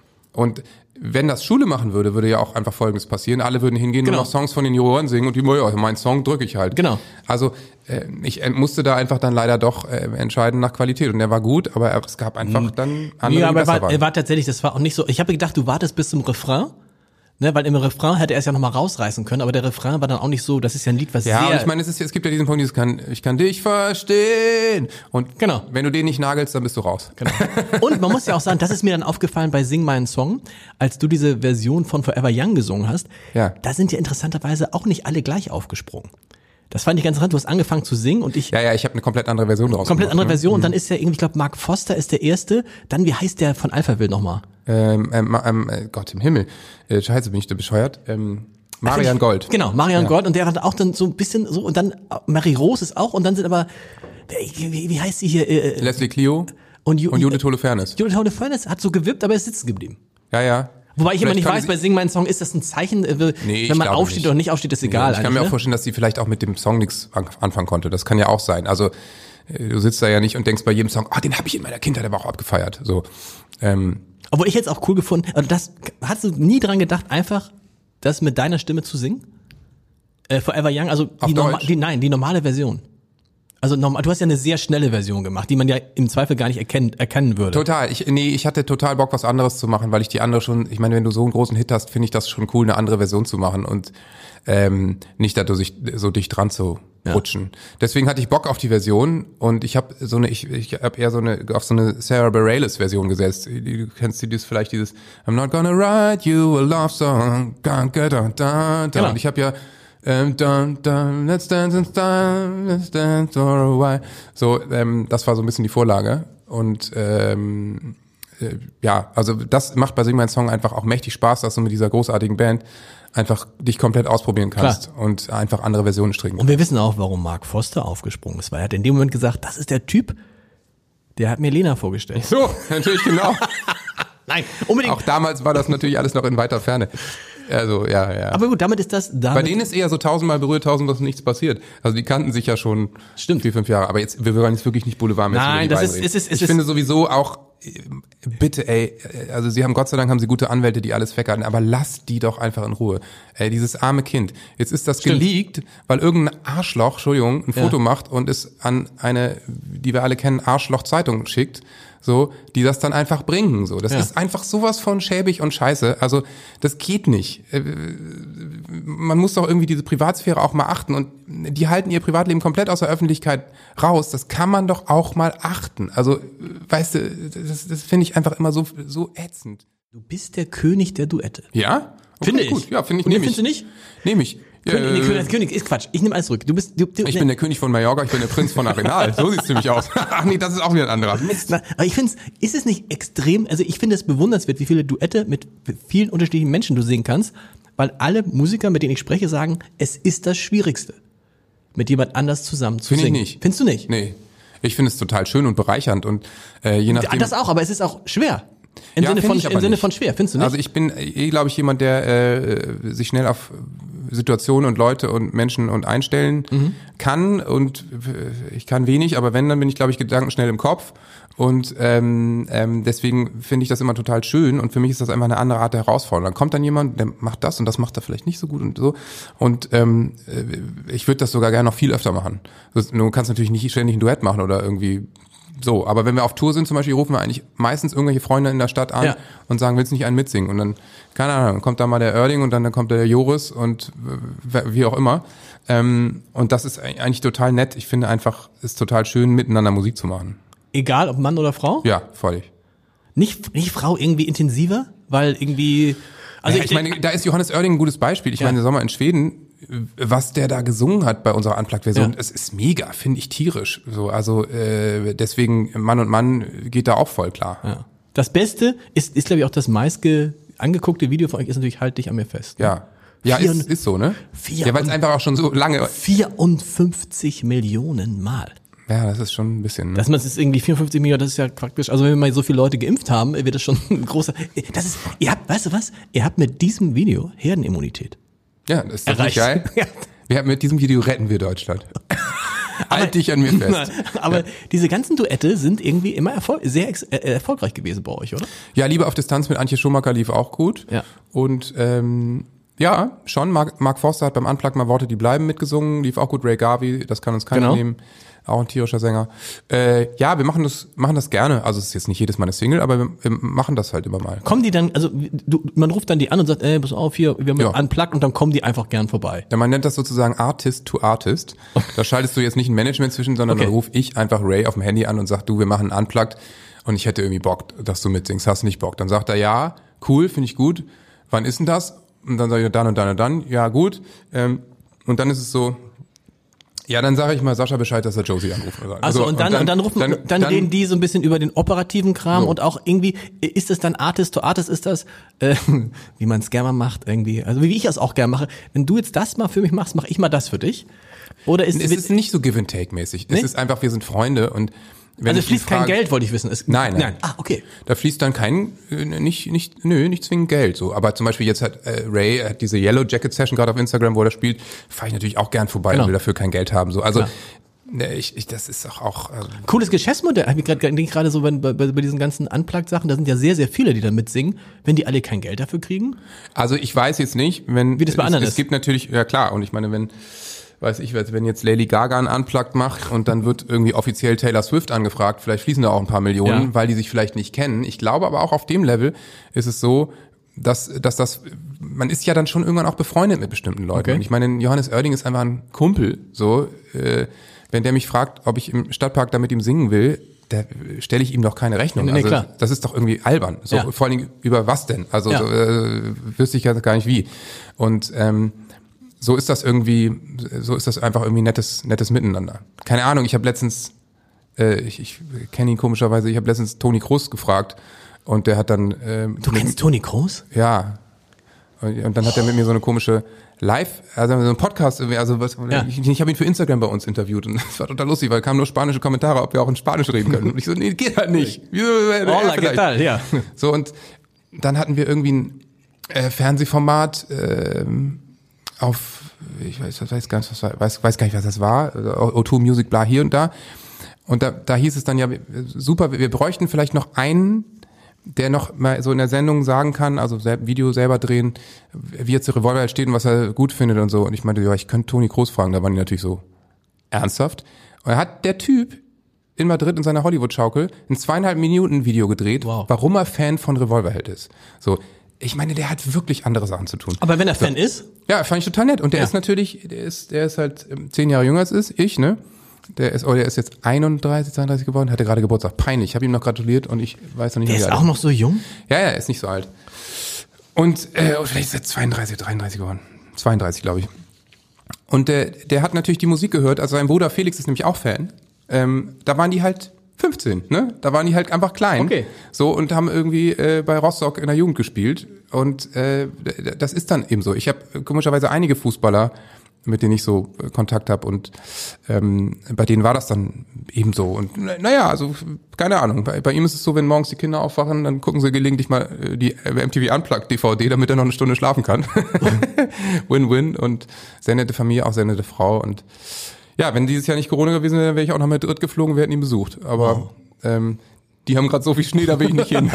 Und wenn das Schule machen würde, würde ja auch einfach Folgendes passieren. Alle würden hingehen, Genau. nur noch Songs von den Juroren singen und die, ja, meinen Song drücke ich halt. Genau. Also äh, ich äh, musste da einfach dann leider doch äh, entscheiden nach Qualität. Und der war gut, aber es gab einfach dann andere, ja, aber die er besser war, waren. er war tatsächlich, das war auch nicht so, ich habe gedacht, du wartest bis zum Refrain, ne, weil im Refrain hätte er es ja nochmal rausreißen können, aber der Refrain war dann auch nicht so, das ist ja ein Lied, was Ja, sehr... und ich meine, es, ist, es gibt ja diesen Punkt, dieses kann, ich kann dich verstehen. Und Genau. wenn du den nicht nagelst, dann bist du raus. Genau. Und man muss ja auch sagen, das ist mir dann aufgefallen bei Sing meinen Song, als du diese Version von Forever Young gesungen hast, Ja. da sind ja interessanterweise auch nicht alle gleich aufgesprungen. Das fand ich ganz interessant, du hast angefangen zu singen und ich... Ja, ja, ich habe eine komplett andere Version draus Komplett gemacht, andere ne? Version und dann ist ja irgendwie, ich glaube, Mark Foster ist der Erste, dann, wie heißt der von Alphaville nochmal? Ähm, ähm, ähm, äh, Gott im Himmel. Äh, Scheiße, bin ich da bescheuert. Ähm, Marian Gold. Genau, Marian Ja. Gold und der hat auch dann so ein bisschen so und dann Mary Rose ist auch und dann sind aber wie, wie heißt sie hier äh, Leslie Clio und, Ju- und Judith Holofernes. Judith Holofernes hat so gewippt, aber ist sitzen geblieben. Ja, ja. Wobei ich immer Vielleicht nicht kann weiß, sie- bei Sing meinen Song, ist das ein Zeichen, äh, Nee, ich wenn man glaube aufsteht nicht. oder nicht aufsteht, ist egal. Ich kann mir eigentlich, auch ne? vorstellen, dass sie vielleicht auch mit dem Song nichts an- anfangen konnte. Das kann ja auch sein. Also äh, du sitzt da ja nicht und denkst bei jedem Song, ah, den habe ich in meiner Kindheit aber auch abgefeiert. So. Ähm, Obwohl ich jetzt auch cool gefunden, also das hast du nie dran gedacht, einfach das mit deiner Stimme zu singen? Äh, Forever Young, also Auf die, norma Deutsch? die nein, die normale Version. Also normal, du hast ja eine sehr schnelle Version gemacht, die man ja im Zweifel gar nicht erkennen, erkennen würde. total. Ich, nee, ich hatte total Bock, was anderes zu machen, weil ich die andere schon, ich meine, wenn du so einen großen Hit hast, finde ich das schon cool, eine andere Version zu machen und ähm, nicht da sich so dicht dran zu Ja. rutschen. Deswegen hatte ich Bock auf die Version und ich habe so eine, ich, ich habe eher so eine auf so eine Sarah Bareilles Version gesetzt. Du kennst du das vielleicht dieses I'm not gonna write you a love song, dun, dun, dun, dun. Genau. Und ich habe ja ähm, dun, dun, let's dance and dun, let's dance for a while. So, ähm, das war so ein bisschen die Vorlage und ähm, äh, ja, also das macht bei Sing mein Song einfach auch mächtig Spaß, dass du mit dieser großartigen Band einfach dich komplett ausprobieren kannst und einfach andere Versionen stricken. Und wir wissen auch, warum Mark Foster aufgesprungen ist, weil er hat in dem Moment gesagt, das ist der Typ, der hat mir Lena vorgestellt. So, natürlich genau. Nein, unbedingt. Auch damals war das natürlich alles noch in weiter Ferne. Also, ja, ja. Aber gut, damit ist das... Damit Bei denen ist eher so tausendmal berührt, tausendmal nichts passiert. Also die kannten sich ja schon Stimmt. vier, fünf Jahre. Aber jetzt, wir wollen jetzt wirklich nicht boulevardmäßig Nein, über die das beiden ist, reden. es ist, es Ich ist, finde sowieso auch, bitte, ey, also sie haben, Gott sei Dank haben sie gute Anwälte, die alles weghalten, aber lasst die doch einfach in Ruhe. Ey, dieses arme Kind. Jetzt ist das Stimmt. geleakt, weil irgendein Arschloch, Entschuldigung, ein Ja. Foto macht und es an eine, die wir alle kennen, Arschloch-Zeitung schickt, so, die das dann einfach bringen, so. Das Ja. ist einfach sowas von schäbig und scheiße. Also, das geht nicht. Äh, Man muss doch irgendwie diese Privatsphäre auch mal achten und die halten ihr Privatleben komplett aus der Öffentlichkeit raus. Das kann man doch auch mal achten. Also, weißt du, das, das finde ich einfach immer so, so ätzend. Du bist der König der Duette. Ja? Okay, Finde ich. Gut. Ja, finde ich, Und nehme ich. findest du nicht? Nehme ich. König, nee, Äh, König, König ist Quatsch. Ich nehme alles zurück. Du bist, du, du, Ich bin der König von Mallorca, ich bin der Prinz von Arenal. So sieht's nämlich aus. Ach nee, das ist auch wieder ein anderer. Mist. Na, aber ich finde es, ist es nicht extrem, also ich finde es bewundernswert, wie viele Duette mit vielen unterschiedlichen Menschen du singen kannst, weil alle Musiker, mit denen ich spreche, sagen, es ist das Schwierigste, mit jemand anders zusammen zu Finde ich singen. nicht. Findest du nicht? Nee. Ich finde es total schön und bereichernd und äh, je nachdem. Das auch, aber es ist auch schwer. Im Ja, Sinne find von, ich aber im Sinne nicht. von schwer, findest du nicht? Also ich bin eh, glaube ich, jemand, der äh, sich schnell auf Situationen und Leute und Menschen und einstellen Mhm. kann und äh, ich kann wenig, aber wenn, dann bin ich, glaube ich, gedankenschnell im Kopf und ähm, ähm, deswegen finde ich das immer total schön und für mich ist das einfach eine andere Art der Herausforderung. Dann kommt dann jemand, der macht das und das macht er vielleicht nicht so gut und so und ähm, äh, ich würde das sogar gerne noch viel öfter machen. Das, du kannst natürlich nicht ständig ein Duett machen oder irgendwie so, aber wenn wir auf Tour sind zum Beispiel, rufen wir eigentlich meistens irgendwelche Freunde in der Stadt an Ja. und sagen, willst du nicht einen mitsingen? Und dann, keine Ahnung, dann kommt da mal der Oerding und dann, dann kommt der Joris und äh, wie auch immer. Ähm, und das ist eigentlich total nett. Ich finde einfach, es ist total schön, miteinander Musik zu machen. Egal, ob Mann oder Frau? Ja, völlig. Nicht, nicht Frau irgendwie intensiver? Weil irgendwie, also ja, ich meine, da ist Johannes Oerding ein gutes Beispiel. Ich Ja. meine, der Sommer in Schweden, was der da gesungen hat bei unserer Unplugged-Version, Ja. es ist mega, finde ich tierisch. So, also äh, deswegen Mann und Mann geht da auch voll klar. ja. Das Beste ist, ist glaube ich auch das meistge angeguckte Video von euch ist natürlich Halt dich an mir fest. Ne? Ja. Ja, Vier- ist, ist so, ne? vier- Ja, weil es einfach auch schon so lange. vierundfünfzig Millionen Mal. Ja, das ist schon ein bisschen. Ne? Dass man es ist irgendwie vierundfünfzig Millionen, das ist ja praktisch, also wenn wir mal so viele Leute geimpft haben, wird das schon ein großer, das ist, ihr habt, weißt du was? Ihr habt mit diesem Video Herdenimmunität. Ja, das ist doch nicht erreicht. geil. Ja. Wir haben mit diesem Video retten wir Deutschland. Halt dich an mir fest. Aber diese ganzen Duette sind irgendwie immer erfol- sehr ex- äh, erfolgreich gewesen bei euch, oder? Ja, Liebe auf Distanz mit Antje Schumacher lief auch gut. Ja. Und ähm, ja, schon. Mark, Mark Forster hat beim Unplugged mal Worte, die bleiben mitgesungen. Lief auch gut. Ray Garvey, das kann uns keiner Genau. nehmen. Auch ein tierischer Sänger. Äh, ja, wir machen das, machen das gerne. Also es ist jetzt nicht jedes Mal eine Single, aber wir, wir machen das halt immer mal. Kommen die dann, also du, man ruft dann die an und sagt, ey, pass auf hier, wir haben Ja. Unplugged und dann kommen die einfach gern vorbei. Ja, man nennt das sozusagen Artist to Artist. Da schaltest du jetzt nicht ein Management zwischen, sondern Okay. dann ruf ich einfach Ray auf dem Handy an und sag, du, wir machen Unplugged und ich hätte irgendwie Bock, dass du mitsingst. Hast du nicht Bock? Dann sagt er, ja, cool, finde ich gut. Wann ist denn das? Und dann sage ich, dann und dann und dann. Ja, gut. Ähm, und dann ist es so, ja, dann sage ich mal Sascha Bescheid, dass er Josie anruft. Also, und dann, und dann rufen, dann, dann reden die so ein bisschen über den operativen Kram So. und auch irgendwie, ist es dann Artist to Artist, ist das, äh, wie man es gerne mal macht irgendwie, also wie ich es auch gerne mache. Wenn du jetzt das mal für mich machst, mache ich mal das für dich. Oder ist Es ist nicht so Give and Take mäßig. Nee? Es ist einfach, wir sind Freunde und wenn also ich ihn fließt kein frage- Geld, wollte ich wissen. Es, Nein, nein. Ah, okay. Da fließt dann kein, äh, nicht, nicht, nö, nicht zwingend Geld, so. Aber zum Beispiel jetzt hat äh, Ray hat diese Yellow Jacket Session gerade auf Instagram, wo er spielt, fahre ich natürlich auch gern vorbei Genau. und will dafür kein Geld haben, so. Also, Klar. ne, ich, ich, das ist auch, auch äh, Cooles Geschäftsmodell. Hab ich gerade denke ich gerade so bei, bei, bei diesen ganzen Unplugged-Sachen, da sind ja sehr, sehr viele, die da mitsingen, wenn die alle kein Geld dafür kriegen. also ich weiß jetzt nicht, wenn, Wie das bei es, anderen es ist. gibt natürlich, ja klar, und ich meine, wenn, weiß ich, wenn jetzt Lady Gaga ein Unplugged macht und dann wird irgendwie offiziell Taylor Swift angefragt, vielleicht fließen da auch ein paar Millionen, Ja. weil die sich vielleicht nicht kennen. Ich glaube aber auch auf dem Level ist es so, dass, dass das, man ist ja dann schon irgendwann auch befreundet mit bestimmten Leuten. Okay. Und ich meine, Johannes Oerding ist einfach ein Kumpel, so, äh, wenn der mich fragt, ob ich im Stadtpark da mit ihm singen will, da stelle ich ihm doch keine Rechnung. Nee, nee, also, klar. das ist doch irgendwie albern. So, Ja. vor allen Dingen über was denn? Also, Ja. so, äh, wüsste ich ja gar nicht wie. Und, ähm, so ist das irgendwie, so ist das einfach irgendwie nettes, nettes Miteinander. Keine Ahnung, ich habe letztens, äh, ich, ich kenne ihn komischerweise, ich habe letztens Toni Kroos gefragt und der hat dann, ähm, Du kennst Toni Kroos? ja, und, und dann hat er mit mir so eine komische Live, also so ein Podcast, irgendwie, also was, Ja. ich, ich habe ihn für Instagram bei uns interviewt und das war total lustig, weil kamen nur spanische Kommentare, ob wir auch in Spanisch reden können. Und ich so, nee, geht halt nicht. Wieso, äh, Hola, vielleicht. ¿qué tal? Ja. So, und dann hatten wir irgendwie ein, äh, Fernsehformat ähm, auf, ich weiß, weiß gar nicht, was war, weiß, weiß gar nicht, was das war, O zwei Music, bla, hier und da. Und da, da hieß es dann ja, super, wir bräuchten vielleicht noch einen, der noch mal so in der Sendung sagen kann, also Video selber drehen, wie jetzt der Revolver steht und was er gut findet und so. Und ich meinte, ja, ich könnte Toni Kroos fragen, da waren die natürlich so ernsthaft. Und da hat der Typ in Madrid in seiner Hollywood-Schaukel ein zweieinhalb Minuten Video gedreht, wow. warum er Fan von Revolverheld ist. So, ich meine, der hat wirklich andere Sachen zu tun. Aber wenn er so. Fan ist? Ja, fand ich total nett. Und der ja. ist natürlich, der ist, der ist halt zehn Jahre jünger als ist, ich, ne? Der ist, oh, der ist jetzt einunddreißig, zweiunddreißig geworden, hatte gerade Geburtstag. Peinlich. Ich habe ihm noch gratuliert und ich weiß noch nicht, der wie ist alt auch noch so jung? Ja, ja, er ist nicht so alt. Und äh, vielleicht ist er zweiunddreißig, dreiunddreißig geworden. zweiunddreißig, glaube ich. Und der, der hat natürlich die Musik gehört. Also sein Bruder Felix ist nämlich auch Fan. Ähm, da waren die halt fünfzehn, ne? Da waren die halt einfach klein. Okay. So, und haben irgendwie äh, bei Rostock in der Jugend gespielt. Und äh, das ist dann eben so. Ich habe komischerweise einige Fußballer, mit denen ich so äh, Kontakt habe, und ähm, bei denen war das dann eben so. Und naja, also keine Ahnung, bei, bei ihm ist es so, wenn morgens die Kinder aufwachen, dann gucken sie gelegentlich mal äh, die M T V Unplugged D V D, damit er noch eine Stunde schlafen kann. Win-win. Und sehr nette Familie, auch sehr nette Frau. Und ja, wenn dieses Jahr nicht Corona gewesen wäre, wäre ich auch nach Madrid geflogen, wir hätten ihn besucht. Aber wow. ähm, die haben gerade so viel Schnee, da will ich nicht hin.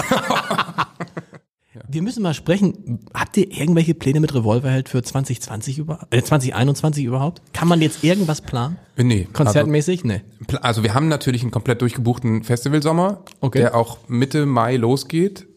Wir müssen mal sprechen. Habt ihr irgendwelche Pläne mit Revolverheld für zwanzig zwanzig über, äh, zwanzig einundzwanzig überhaupt? Kann man jetzt irgendwas planen? Nee. Konzertmäßig? Also, nee. Also wir haben natürlich einen komplett durchgebuchten Festivalsommer, okay. der auch Mitte Mai losgeht.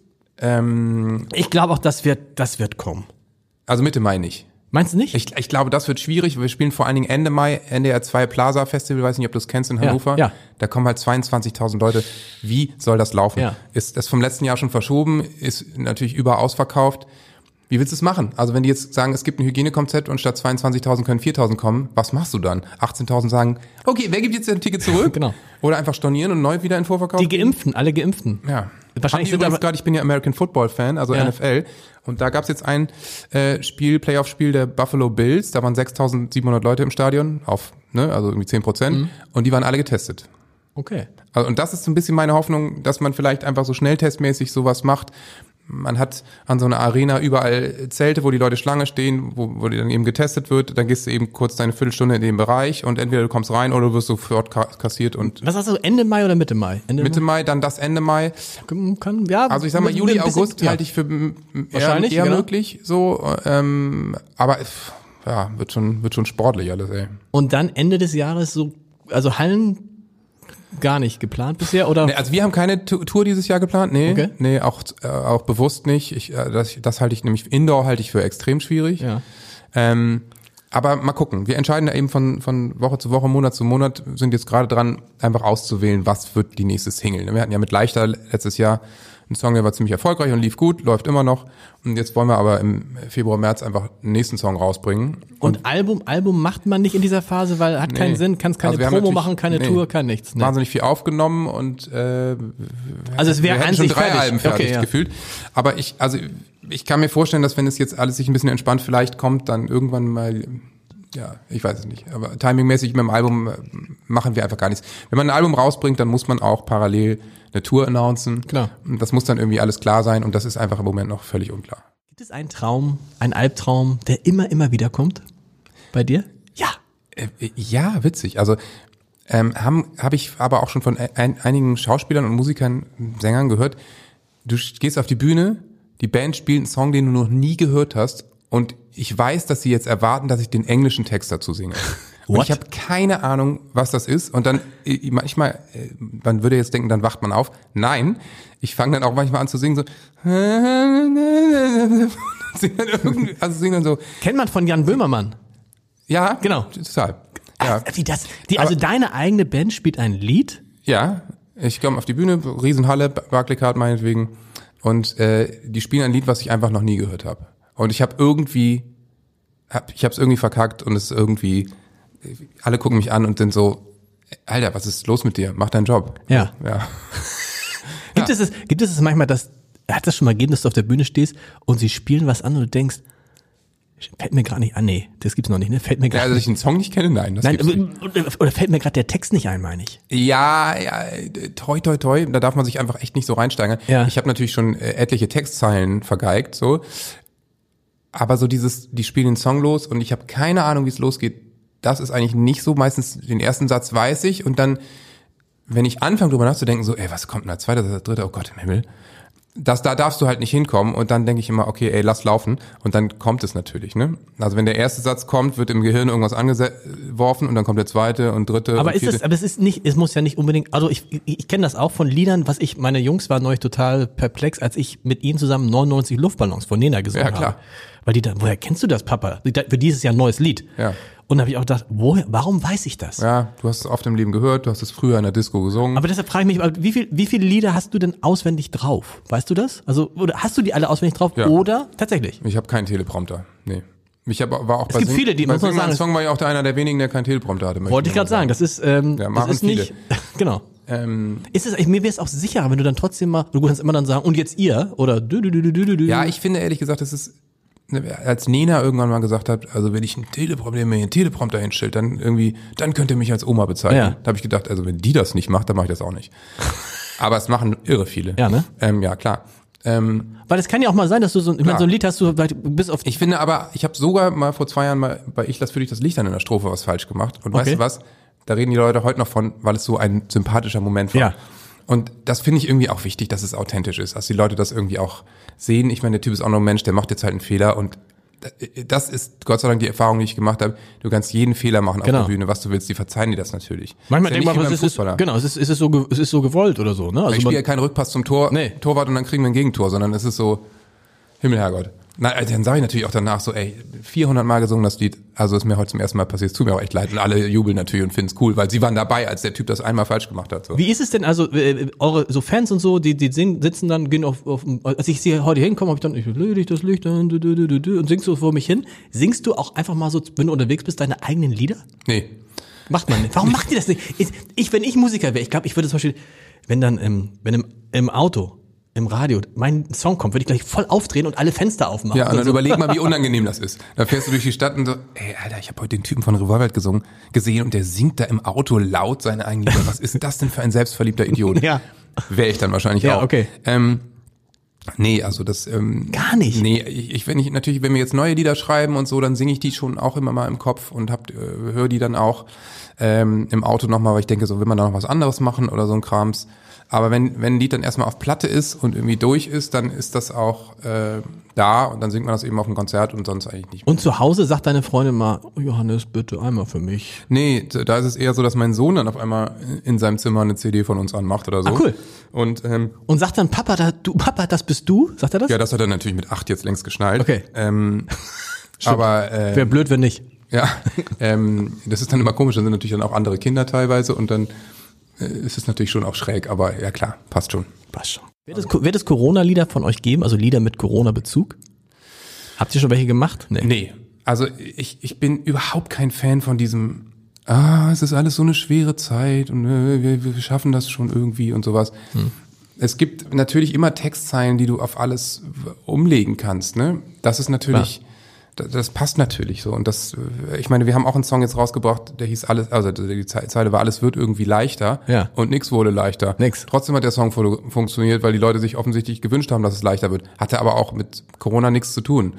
Ähm, ich glaube auch, das wird, das wird kommen. Also Mitte Mai nicht. Meinst du nicht? Ich, ich glaube, das wird schwierig. Wir spielen vor allen Dingen Ende Mai, N D R zwei Plaza Festival, weiß nicht, ob du es kennst, in Hannover. Ja, ja. Da kommen halt zweiundzwanzigtausend Leute. Wie soll das laufen? Ja. Ist das vom letzten Jahr schon verschoben, ist natürlich überall ausverkauft. Wie willst du es machen? Also wenn die jetzt sagen, es gibt ein Hygienekonzept und statt zweiundzwanzigtausend können viertausend kommen, was machst du dann? achtzehntausend sagen, okay, wer gibt jetzt ein Ticket zurück? Genau. Oder einfach stornieren und neu wieder in Vorverkauf? Die Geimpften, alle Geimpften. Ja. Wahrscheinlich sind aber gerade, ich bin ja American Football Fan, also ja. N F L, und da gab's jetzt ein äh, Spiel, Playoff-Spiel der Buffalo Bills, da waren sechstausendsiebenhundert Leute im Stadion, auf, ne, also irgendwie zehn Prozent, mhm. und die waren alle getestet. Okay. Also, und das ist so ein bisschen meine Hoffnung, dass man vielleicht einfach so schnelltestmäßig sowas macht. Man hat an so einer Arena überall Zelte, wo die Leute Schlange stehen, wo, wo die dann eben getestet wird. Dann gehst du eben kurz deine Viertelstunde in den Bereich und entweder du kommst rein oder du wirst sofort kassiert. Und was hast du, Ende Mai oder Mitte Mai? Ende Mitte Mai, dann das Ende Mai. Kann, ja, also ich sag mal, Juli, August ja. halte ich für wahrscheinlich eher, eher genau. möglich. So, ähm, aber ja, wird schon, wird schon sportlich alles, ey. Und dann Ende des Jahres so, also Hallen gar nicht geplant bisher, oder? Nee, also wir haben keine Tour dieses Jahr geplant, nee, okay. nee, auch äh, auch bewusst nicht. Ich, äh, das, das halte ich nämlich Indoor halte ich für extrem schwierig. Ja. Ähm, aber mal gucken. Wir entscheiden da eben von von Woche zu Woche, Monat zu Monat, sind jetzt gerade dran, einfach auszuwählen, was wird die nächste Single. Wir hatten ja mit Leichter letztes Jahr einen Song, der war ziemlich erfolgreich und lief gut, läuft immer noch. Und jetzt wollen wir aber im Februar, März einfach den nächsten Song rausbringen. Und, und Album, Album macht man nicht in dieser Phase, weil hat nee. keinen Sinn, kannst keine also Promo machen, keine nee. Tour, kann nichts. Nee. Wahnsinnig viel aufgenommen und äh, also es wäre an schon sich drei fertig. Alben fertig okay, ja. gefühlt. Aber ich, also ich kann mir vorstellen, dass wenn es jetzt alles sich ein bisschen entspannt vielleicht kommt, dann irgendwann mal, ja, ich weiß es nicht. Aber timingmäßig mit dem Album machen wir einfach gar nichts. Wenn man ein Album rausbringt, dann muss man auch parallel eine Tour announcen. Klar. Und das muss dann irgendwie alles klar sein und das ist einfach im Moment noch völlig unklar. Gibt es einen Traum, einen Albtraum, der immer, immer wieder kommt? Bei dir? Ja. Äh, ja, witzig. Also ähm, haben habe ich aber auch schon von ein, einigen Schauspielern und Musikern, Sängern gehört. Du gehst auf die Bühne, die Band spielt einen Song, den du noch nie gehört hast, und ich weiß, dass sie jetzt erwarten, dass ich den englischen Text dazu singe. Und ich habe keine Ahnung, was das ist. Und dann manchmal, man würde jetzt denken, dann wacht man auf. Nein, ich fange dann auch manchmal an zu singen, so. Also singen dann so. Kennt man von Jan Böhmermann? Ja, genau. Total. Ja. Ach, wie das? Die, also Aber, deine eigene Band spielt ein Lied? Ja, ich komme auf die Bühne, Riesenhalle, Barclaycard meinetwegen. Und äh, die spielen ein Lied, was ich einfach noch nie gehört habe. Und ich habe irgendwie, hab, ich habe es irgendwie verkackt und es ist irgendwie, alle gucken mich an und sind so, Alter, was ist los mit dir? Mach deinen Job. Ja. ja. Gibt, ja. Es, gibt es manchmal, dass, hat das schon mal gegeben, dass du auf der Bühne stehst und sie spielen was an und du denkst, fällt mir gerade nicht an, nee, das gibt's noch nicht, ne? Fällt mir gerade. Ja, also dass ich einen Song nicht kenne, nein, das nein, gibt's nicht. Oder fällt mir gerade der Text nicht ein, meine ich. Ja, ja, toi, toi, toi, da darf man sich einfach echt nicht so reinsteigern. Ja. Ich habe natürlich schon äh, etliche Textzeilen vergeigt, so. aber so dieses, die spielen den Song los und ich habe keine Ahnung, wie es losgeht. Das ist eigentlich nicht so. Meistens den ersten Satz weiß ich und dann, wenn ich anfange drüber nachzudenken, so, ey, was kommt denn als zweiter, als dritter, oh Gott im Himmel. Das, da darfst du halt nicht hinkommen und dann denke ich immer, okay, ey, lass laufen und dann kommt es natürlich, ne? Also wenn der erste Satz kommt, wird im Gehirn irgendwas angeworfen und dann kommt der zweite und dritte aber und ist vierte. es, aber es ist nicht, es muss ja nicht unbedingt, also ich, ich, ich kenne das auch von Liedern, was ich, meine Jungs waren neulich total perplex, als ich mit ihnen zusammen neunundneunzig Luftballons von Nena gesungen habe. Ja, klar. Habe. Weil die da, woher kennst du das, Papa? Für dieses Jahr ein neues Lied. Ja. Und da habe ich auch gedacht, woher, warum weiß ich das? Ja, du hast es oft im Leben gehört, du hast es früher in der Disco gesungen. Aber deshalb frage ich mich, wie viel, wie viele Lieder hast du denn auswendig drauf? Weißt du das? Also, oder hast du die alle auswendig drauf? Ja. Oder tatsächlich? Ich habe keinen Teleprompter, nee. Ich hab, war auch Es bei gibt Sing, viele, die bei muss man Sing sagen, Song war ich auch der einer der wenigen, der keinen Teleprompter hatte. Wollte ich gerade sagen, das ist, ähm, Ja, das machen ist nicht, genau. Ähm, Ist es, mir wäre es auch sicherer, wenn du dann trotzdem mal, du kannst immer dann sagen, und jetzt ihr, oder du, du, du, du, du, du. ja, ich finde ehrlich gesagt, das ist, als Nena irgendwann mal gesagt hat, also wenn ich ein Teleprompter, mir einen Teleprompter hinstellt, dann irgendwie, dann könnt ihr mich als Oma bezeichnen. Ja. Da habe ich gedacht, also wenn die das nicht macht, dann mache ich das auch nicht. Aber es machen irre viele. Ja, ne? Ähm, ja, klar. Ähm, Weil es kann ja auch mal sein, dass du so, ich meine, so ein Lied hast du vielleicht bis auf, ich finde aber, ich habe sogar mal vor zwei Jahren mal bei Ich lass für dich das Licht an in der Strophe was falsch gemacht. Und Okay. weißt du was? Da reden die Leute heute noch von, weil es so ein sympathischer Moment war. Ja. Und das finde ich irgendwie auch wichtig, dass es authentisch ist, dass die Leute das irgendwie auch sehen. Ich meine, der Typ ist auch noch ein Mensch, der macht jetzt halt einen Fehler und das ist Gott sei Dank die Erfahrung, die ich gemacht habe. Du kannst jeden Fehler machen Genau. auf der Bühne, was du willst, die verzeihen dir das natürlich. manchmal ist denkt ja man, nicht wie es beim ist, Fußballer. genau, es ist, es ist so, ge- es ist so gewollt oder so, ne? Also Ich man, spiele ja keinen Rückpass zum Tor, Nee. Torwart und dann kriegen wir ein Gegentor, sondern es ist so, Himmel, Herrgott. Na, also dann sage ich natürlich auch danach so, ey, vierhundert Mal gesungen das Lied, also ist mir heute zum ersten Mal passiert, es tut mir auch echt leid und alle jubeln natürlich und finden es cool, weil sie waren dabei, als der Typ das einmal falsch gemacht hat. So. wie ist es denn, also, äh, eure, so Fans und so, die, die singen, sitzen dann, gehen auf, auf, als ich sie heute hinkomme, habe ich dann, ich lege das Licht an, du, du, du, du, du, und singst du vor mich hin. Singst du auch einfach mal so, wenn du unterwegs bist, deine eigenen Lieder? Nee. Macht man nicht. Warum macht ihr das nicht? Ich, ich wenn ich Musiker wäre, ich glaube, ich würde zum Beispiel, wenn dann, im, wenn im, im Auto, im Radio mein Song kommt, würde ich gleich voll aufdrehen und alle Fenster aufmachen. Ja, und dann so. überleg mal, wie unangenehm das ist. Da fährst du durch die Stadt und so, ey, Alter, ich habe heute den Typen von Revolver gesungen, gesehen und der singt da im Auto laut seine eigenen Lieder. Was ist das denn für ein selbstverliebter Idiot? Ja. Wäre ich dann wahrscheinlich Ja, auch. okay. Ähm, nee, also das... Ähm, Gar nicht. Nee, ich, ich, wenn ich natürlich, wenn wir jetzt neue Lieder schreiben und so, dann singe ich die schon auch immer mal im Kopf und hab, äh, höre die dann auch ähm, im Auto nochmal, weil ich denke, so will man da noch was anderes machen oder so ein Krams. Aber wenn, wenn ein Lied dann erstmal auf Platte ist und irgendwie durch ist, dann ist das auch äh, da und dann singt man das eben auf dem Konzert und sonst eigentlich nicht mehr. Und zu Hause sagt deine Freundin mal, oh Johannes, bitte einmal für mich. Nee, da ist es eher so, dass mein Sohn dann auf einmal in seinem Zimmer eine C D von uns anmacht oder so. Ah, cool. Und ähm, Und sagt dann, Papa, da, du, Papa, das bist du? Sagt er das? ja, das hat er natürlich mit acht jetzt längst geschnallt. Okay. Ähm, aber äh, Wäre blöd, wenn nicht. ja, ähm, das ist dann immer komisch, da sind natürlich dann auch andere Kinder teilweise und dann äh, ist es natürlich schon auch schräg, aber ja klar, passt schon. Passt schon. Wird es, wird es Corona-Lieder von euch geben, also Lieder mit Corona-Bezug? Habt ihr schon welche gemacht? Nee. Nee, also ich, ich bin überhaupt kein Fan von diesem, ah, es ist alles so eine schwere Zeit und äh, wir, wir schaffen das schon irgendwie und sowas. Hm. Es gibt natürlich immer Textzeilen, die du auf alles umlegen kannst, ne? Das ist natürlich, das, das passt natürlich so. Und das, ich meine, wir haben auch einen Song jetzt rausgebracht, der hieß alles, also die Zeile war, alles wird irgendwie leichter. Ja. Und nix wurde leichter. Nix. Trotzdem hat der Song funktioniert, weil die Leute sich offensichtlich gewünscht haben, dass es leichter wird. Hatte aber auch mit Corona nichts zu tun.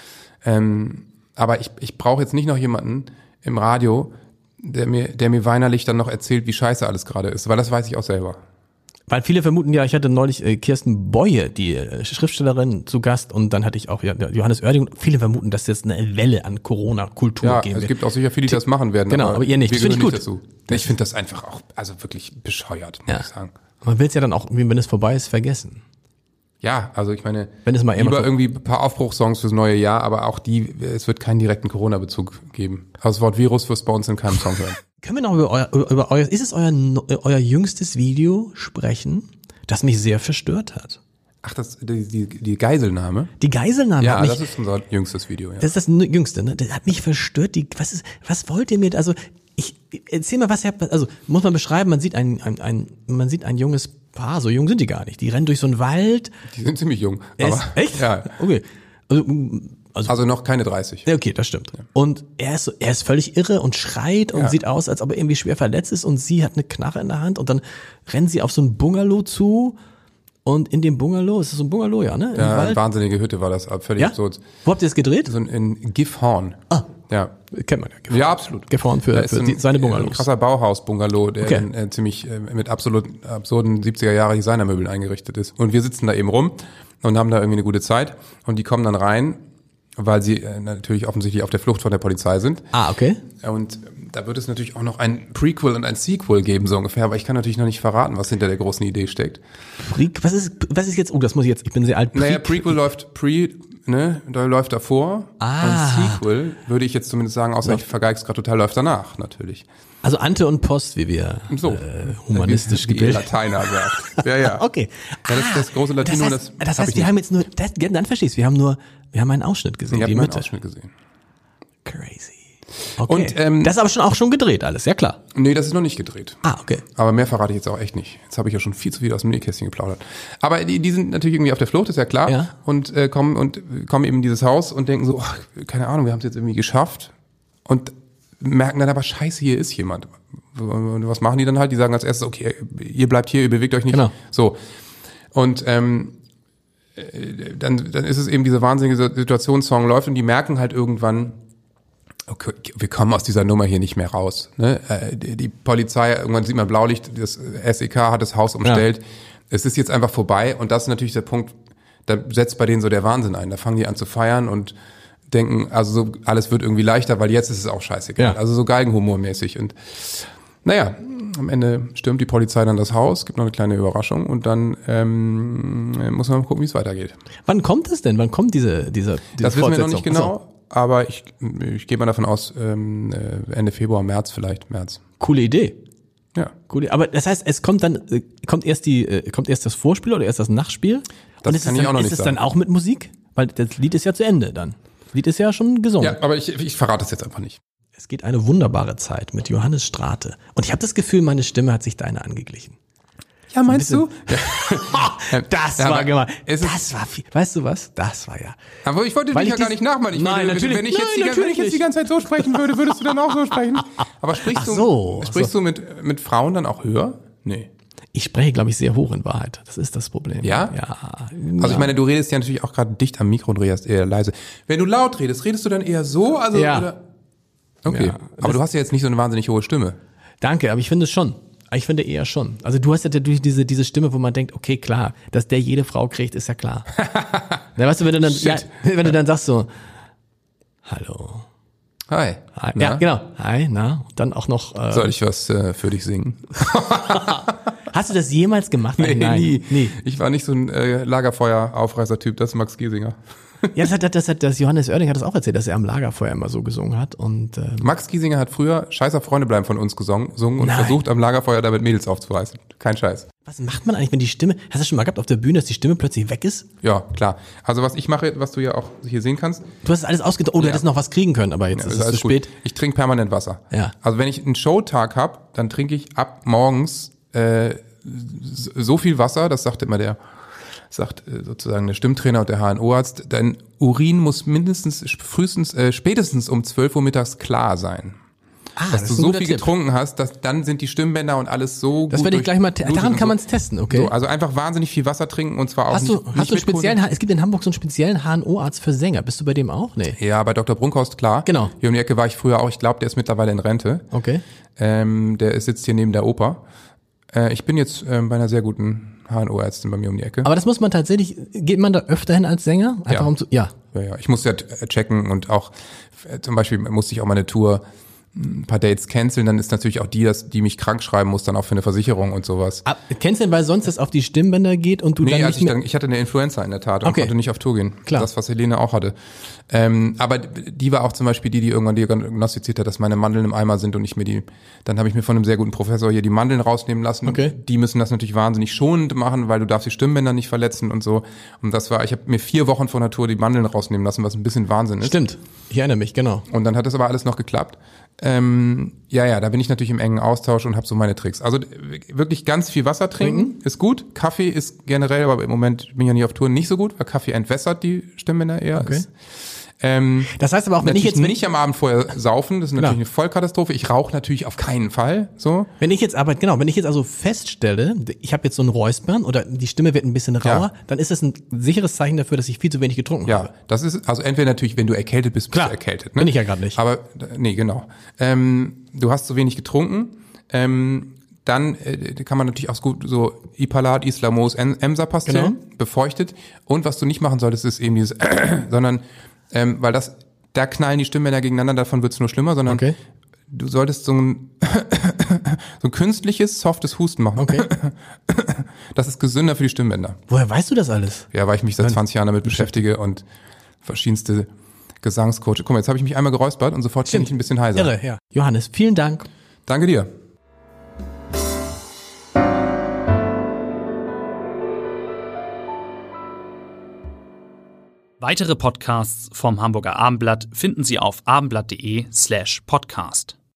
Ähm, aber ich, ich brauche jetzt nicht noch jemanden im Radio, der mir, der mir weinerlich dann noch erzählt, wie scheiße alles gerade ist, weil das weiß ich auch selber. Weil viele vermuten ja, ich hatte neulich äh, Kirsten Boye, die äh, Schriftstellerin, zu Gast und dann hatte ich auch ja, Johannes Oerding. Viele vermuten, dass es jetzt eine Welle an Corona-Kultur Ja, geben es wird. gibt auch sicher viele, die das machen werden. Genau, aber ihr nicht. Wir Das finde ich gehören gut. nicht dazu. Ich finde das einfach auch, also wirklich bescheuert, muss Ja. ich sagen. Man will es ja dann auch, wenn es vorbei ist, vergessen. Ja, also ich meine, Wenn es mal lieber immer- irgendwie ein paar Aufbruchssongs fürs neue Jahr, aber auch die, es wird keinen direkten Corona-Bezug geben. Also das Wort Virus wirst du bei uns in keinem Song hören. Können wir noch über euer, über euer ist es euer, euer jüngstes Video sprechen, das mich sehr verstört hat? Ach, das, die, die, die Geiselnahme? Die Geiselnahme Ja, hat mich, das ist unser jüngstes Video, ja. das ist das Jüngste, ne? Das hat mich verstört. Die, was ist, was wollt ihr mir, also, ich, erzähl mal, was ihr habt, also, muss man beschreiben, man sieht ein, ein, ein, man sieht ein junges Paar, so jung sind die gar nicht. Die rennen durch so einen Wald. Die sind ziemlich jung. Er Aber, ist, echt? Ja. Okay. Also, also, Also noch keine dreißig. ja, okay, das stimmt. Und er ist so, er ist völlig irre und schreit und Ja. sieht aus, als ob er irgendwie schwer verletzt ist und sie hat eine Knarre in der Hand und dann rennen sie auf so ein Bungalow zu Und in dem Bungalow, ist das so ein Bungalow, ja, ne? Im Ja, Wald? eine wahnsinnige Hütte war das, völlig Ja? absurd. Wo habt ihr es gedreht? So in Gifhorn. Ah, Ja. kennt man ja. Gifhorn. Ja, absolut. Gifhorn für, Da ist für so ein, die, seine Ein Bungalows. krasser Bauhaus-Bungalow, der Okay. dann, äh, ziemlich äh, mit absolut absurden siebziger Jahre Designermöbeln eingerichtet ist. Und wir sitzen da eben rum und haben da irgendwie eine gute Zeit. Und die kommen dann rein, weil sie äh, natürlich offensichtlich auf der Flucht von der Polizei sind. Ah, okay. Und da wird es natürlich auch noch ein Prequel und ein Sequel geben, so ungefähr. Aber ich kann natürlich noch nicht verraten, was hinter der großen Idee steckt. Pre- Was ist, was ist jetzt, oh, das muss ich jetzt, ich bin sehr alt. Pre- Naja, Prequel läuft pre, ne, da läuft davor. Ah. Und Sequel, würde ich jetzt zumindest sagen, außer ich vergeig's gerade total, läuft danach, natürlich. Also Ante und Post, wie wir So. äh, humanistisch wie, wie gebildet. Lateiner sagt. Ja, ja. Okay. Ja, das, das große Latino, das das, heißt, das hab heißt ich wir nicht. haben jetzt nur, das, dann verstehst du, wir haben nur, wir haben einen Ausschnitt gesehen, Ich habe die meinen Mitte. Ausschnitt gesehen. Crazy. Okay. Und, ähm, das ist aber schon auch schon gedreht alles, ja klar. Nee, das ist noch nicht gedreht. Ah, okay. Aber mehr verrate ich jetzt auch echt nicht. Jetzt habe ich ja schon viel zu viel aus dem Nähkästchen geplaudert. Aber die, die sind natürlich irgendwie auf der Flucht, ist ja klar. Ja. Und äh, kommen und kommen eben in dieses Haus und denken so, ach, keine Ahnung, wir haben es jetzt irgendwie geschafft. Und merken dann aber, scheiße, hier ist jemand. Und was machen die dann halt? Die sagen als erstes, okay, ihr bleibt hier, ihr bewegt euch nicht. Genau. So. Und ähm, äh, dann, dann ist es eben diese wahnsinnige Situationssong läuft und die merken halt irgendwann, okay, wir kommen aus dieser Nummer hier nicht mehr raus. Ne? Äh, die, die Polizei, irgendwann sieht man Blaulicht, das S E K hat das Haus umstellt. Ja. Es ist jetzt einfach vorbei und das ist natürlich der Punkt, da setzt bei denen so der Wahnsinn ein. Da fangen die an zu feiern und denken, also so, alles wird irgendwie leichter, weil jetzt ist es auch scheißegal. Ja. Also so Geigenhumormäßig. Und naja, am Ende stürmt die Polizei dann das Haus, gibt noch eine kleine Überraschung und dann ähm, muss man mal gucken, wie es weitergeht. Wann kommt es denn? Wann kommt diese, diese, diese Das wissen wir noch nicht genau. Achso. Aber ich, ich gehe mal davon aus, ähm, Ende Februar, März vielleicht, März. Coole Idee. Ja. Coole, aber das heißt, es kommt dann, äh, kommt erst die, äh, kommt erst das Vorspiel oder erst das Nachspiel? Das Und ist kann es ich dann, auch noch ist nicht es sagen. dann auch mit Musik? Weil das Lied ist ja zu Ende dann. Das Lied ist ja schon gesungen. Ja, aber ich, ich verrate es jetzt einfach nicht. Es geht eine wunderbare Zeit mit Johannes Strate. Und ich habe das Gefühl, meine Stimme hat sich deine angeglichen. Ja, meinst so du? Ja. Das Ja, war aber gemein. es ist- Das war viel. Weißt du was? Das war ja. Aber ich wollte Weil dich ich ja gar dies- nicht nachmachen. Ich Nein, würde, natürlich- wenn ich, jetzt nein, die, wenn natürlich ich jetzt die nicht. ganze Zeit so sprechen würde, würdest du dann auch so sprechen. Aber sprichst Ach du, so, sprichst so. du mit, mit Frauen dann auch höher? Nee. Ich spreche, glaube ich, sehr hoch in Wahrheit. Das ist das Problem. Ja? Ja. Also ich meine, du redest ja natürlich auch gerade dicht am Mikro und redest eher leise. Wenn du laut redest, redest du dann eher so? Also, Ja. Oder? Okay. Ja, aber du hast ja jetzt nicht so eine wahnsinnig hohe Stimme. Danke, aber ich finde es schon. Ich finde eher schon. Also du hast ja durch diese, diese Stimme, wo man denkt, okay, klar, dass der jede Frau kriegt, ist ja klar. Na, weißt du, wenn du dann, ja, wenn du dann sagst so, hallo. Hi. Hi. Na? Ja, genau. Hi, na. Und dann auch noch, äh, Soll ich was äh, für dich singen? hast du das jemals gemacht? Nee, Nein. nie. nie. Ich war nicht so ein äh, Lagerfeuer-Aufreißer-Typ, das ist Max Giesinger. Ja, das hat, das hat, das Johannes Oerding hat das auch erzählt, dass er am Lagerfeuer immer so gesungen hat und, ähm, Max Giesinger hat früher Scheißer Freunde bleiben von uns gesungen, gesungen und Nein. versucht am Lagerfeuer damit Mädels aufzureißen. Kein Scheiß. was macht man eigentlich, wenn die Stimme, hast du schon mal gehabt auf der Bühne, dass die Stimme plötzlich weg ist? Ja, klar. Also was ich mache, was du ja auch hier sehen kannst, Du hast alles ausgedacht, oh, du Ja. hättest noch was kriegen können, aber jetzt ja, ist ist es zu alles gut. spät. Ich trinke permanent Wasser. Ja. Also wenn ich einen Showtag habe, dann trinke ich ab morgens äh, so viel Wasser, das sagt immer der, sagt äh, sozusagen der Stimmtrainer und der H N O-Arzt, dein Urin muss mindestens, frühestens, äh, spätestens um zwölf Uhr mittags klar sein. Ah, Dass das du ist ein so guter viel Tipp. getrunken hast, dass dann sind die Stimmbänder und alles so Das gut werde ich gleich mal, te- durchblutet daran und kann so. man es testen, okay? So, also einfach wahnsinnig viel Wasser trinken und zwar auch Hast nicht, du, nicht hast du einen mit speziellen, es gibt in Hamburg so einen speziellen H N O-Arzt für Sänger. Bist du bei dem auch? Nee. Ja, bei Doktor Brunkhorst, klar. Genau. Hier um die Ecke war ich früher auch. Ich glaube, der ist mittlerweile in Rente. Okay. Ähm, der sitzt hier neben der Oper. Äh, ich bin jetzt ähm, bei einer sehr guten H N O-Ärztin bei mir um die Ecke. Aber das muss man tatsächlich, geht man da öfter hin als Sänger? Einfach Ja. um zu, ja. Ja, ja. Ich muss ja t- checken und auch äh, zum Beispiel musste ich auch mal eine Tour ein paar Dates canceln, dann ist natürlich auch die, dass die mich krank schreiben muss, dann auch für eine Versicherung und sowas. Ab, kennst du denn, weil sonst das auf die Stimmbänder geht und du Nee, dann also nicht ich, mehr, dann, ich hatte eine Influenza in der Tat und Okay. konnte nicht auf Tour gehen. Klar. Das, was Helene auch hatte. Ähm, aber die war auch zum Beispiel die, die irgendwann diagnostiziert hat, dass meine Mandeln im Eimer sind und ich mir die, dann habe ich mir von einem sehr guten Professor hier die Mandeln rausnehmen lassen. Okay. Die müssen das natürlich wahnsinnig schonend machen, weil du darfst die Stimmbänder nicht verletzen und so. Und das war, ich habe mir vier Wochen vor der Tour die Mandeln rausnehmen lassen, was ein bisschen Wahnsinn ist. Stimmt. Ich erinnere mich, genau. Und dann hat das aber alles noch geklappt. Ähm, ja, ja, da bin ich natürlich im engen Austausch und habe so meine Tricks. Also w- wirklich ganz viel Wasser trinken ist gut. Kaffee ist generell, aber im Moment bin ich ja nicht auf Tour, nicht so gut, weil Kaffee entwässert die Stimmbänder eher. Okay. Ist, Ähm, Das heißt aber auch, wenn ich natürlich jetzt wenn nicht am Abend vorher saufen, das ist natürlich Genau. eine Vollkatastrophe. Ich rauche natürlich auf keinen Fall. So. Wenn ich jetzt aber, genau, wenn ich jetzt also feststelle, ich habe jetzt so ein Räuspern oder die Stimme wird ein bisschen rauer, Ja. dann ist das ein sicheres Zeichen dafür, dass ich viel zu wenig getrunken Ja, habe. das ist, also entweder natürlich, wenn du erkältet bist, bist Klar, du erkältet. Ne? bin ich ja gerade nicht. Aber, nee, genau. Ähm, du hast zu wenig getrunken, ähm, dann äh, kann man natürlich auch gut so Ipalat, Islamos, Em- Emsa-Pastillen, Genau. befeuchtet. Und was du nicht machen solltest, ist eben dieses, sondern, ähm, weil das, da knallen die Stimmbänder gegeneinander, davon wird's nur schlimmer, sondern Okay. du solltest so ein, so ein künstliches, softes Husten machen. Okay. Das ist gesünder für die Stimmbänder. Woher weißt du das alles? Ja, weil ich mich seit zwanzig Jahren damit beschäftige und verschiedenste Gesangscoach. Guck mal, jetzt habe ich mich einmal geräuspert und sofort bin ich ein bisschen heiser. Irre, ja. Johannes, vielen Dank. Danke dir. Weitere Podcasts vom Hamburger Abendblatt finden Sie auf abendblatt.de slash podcast.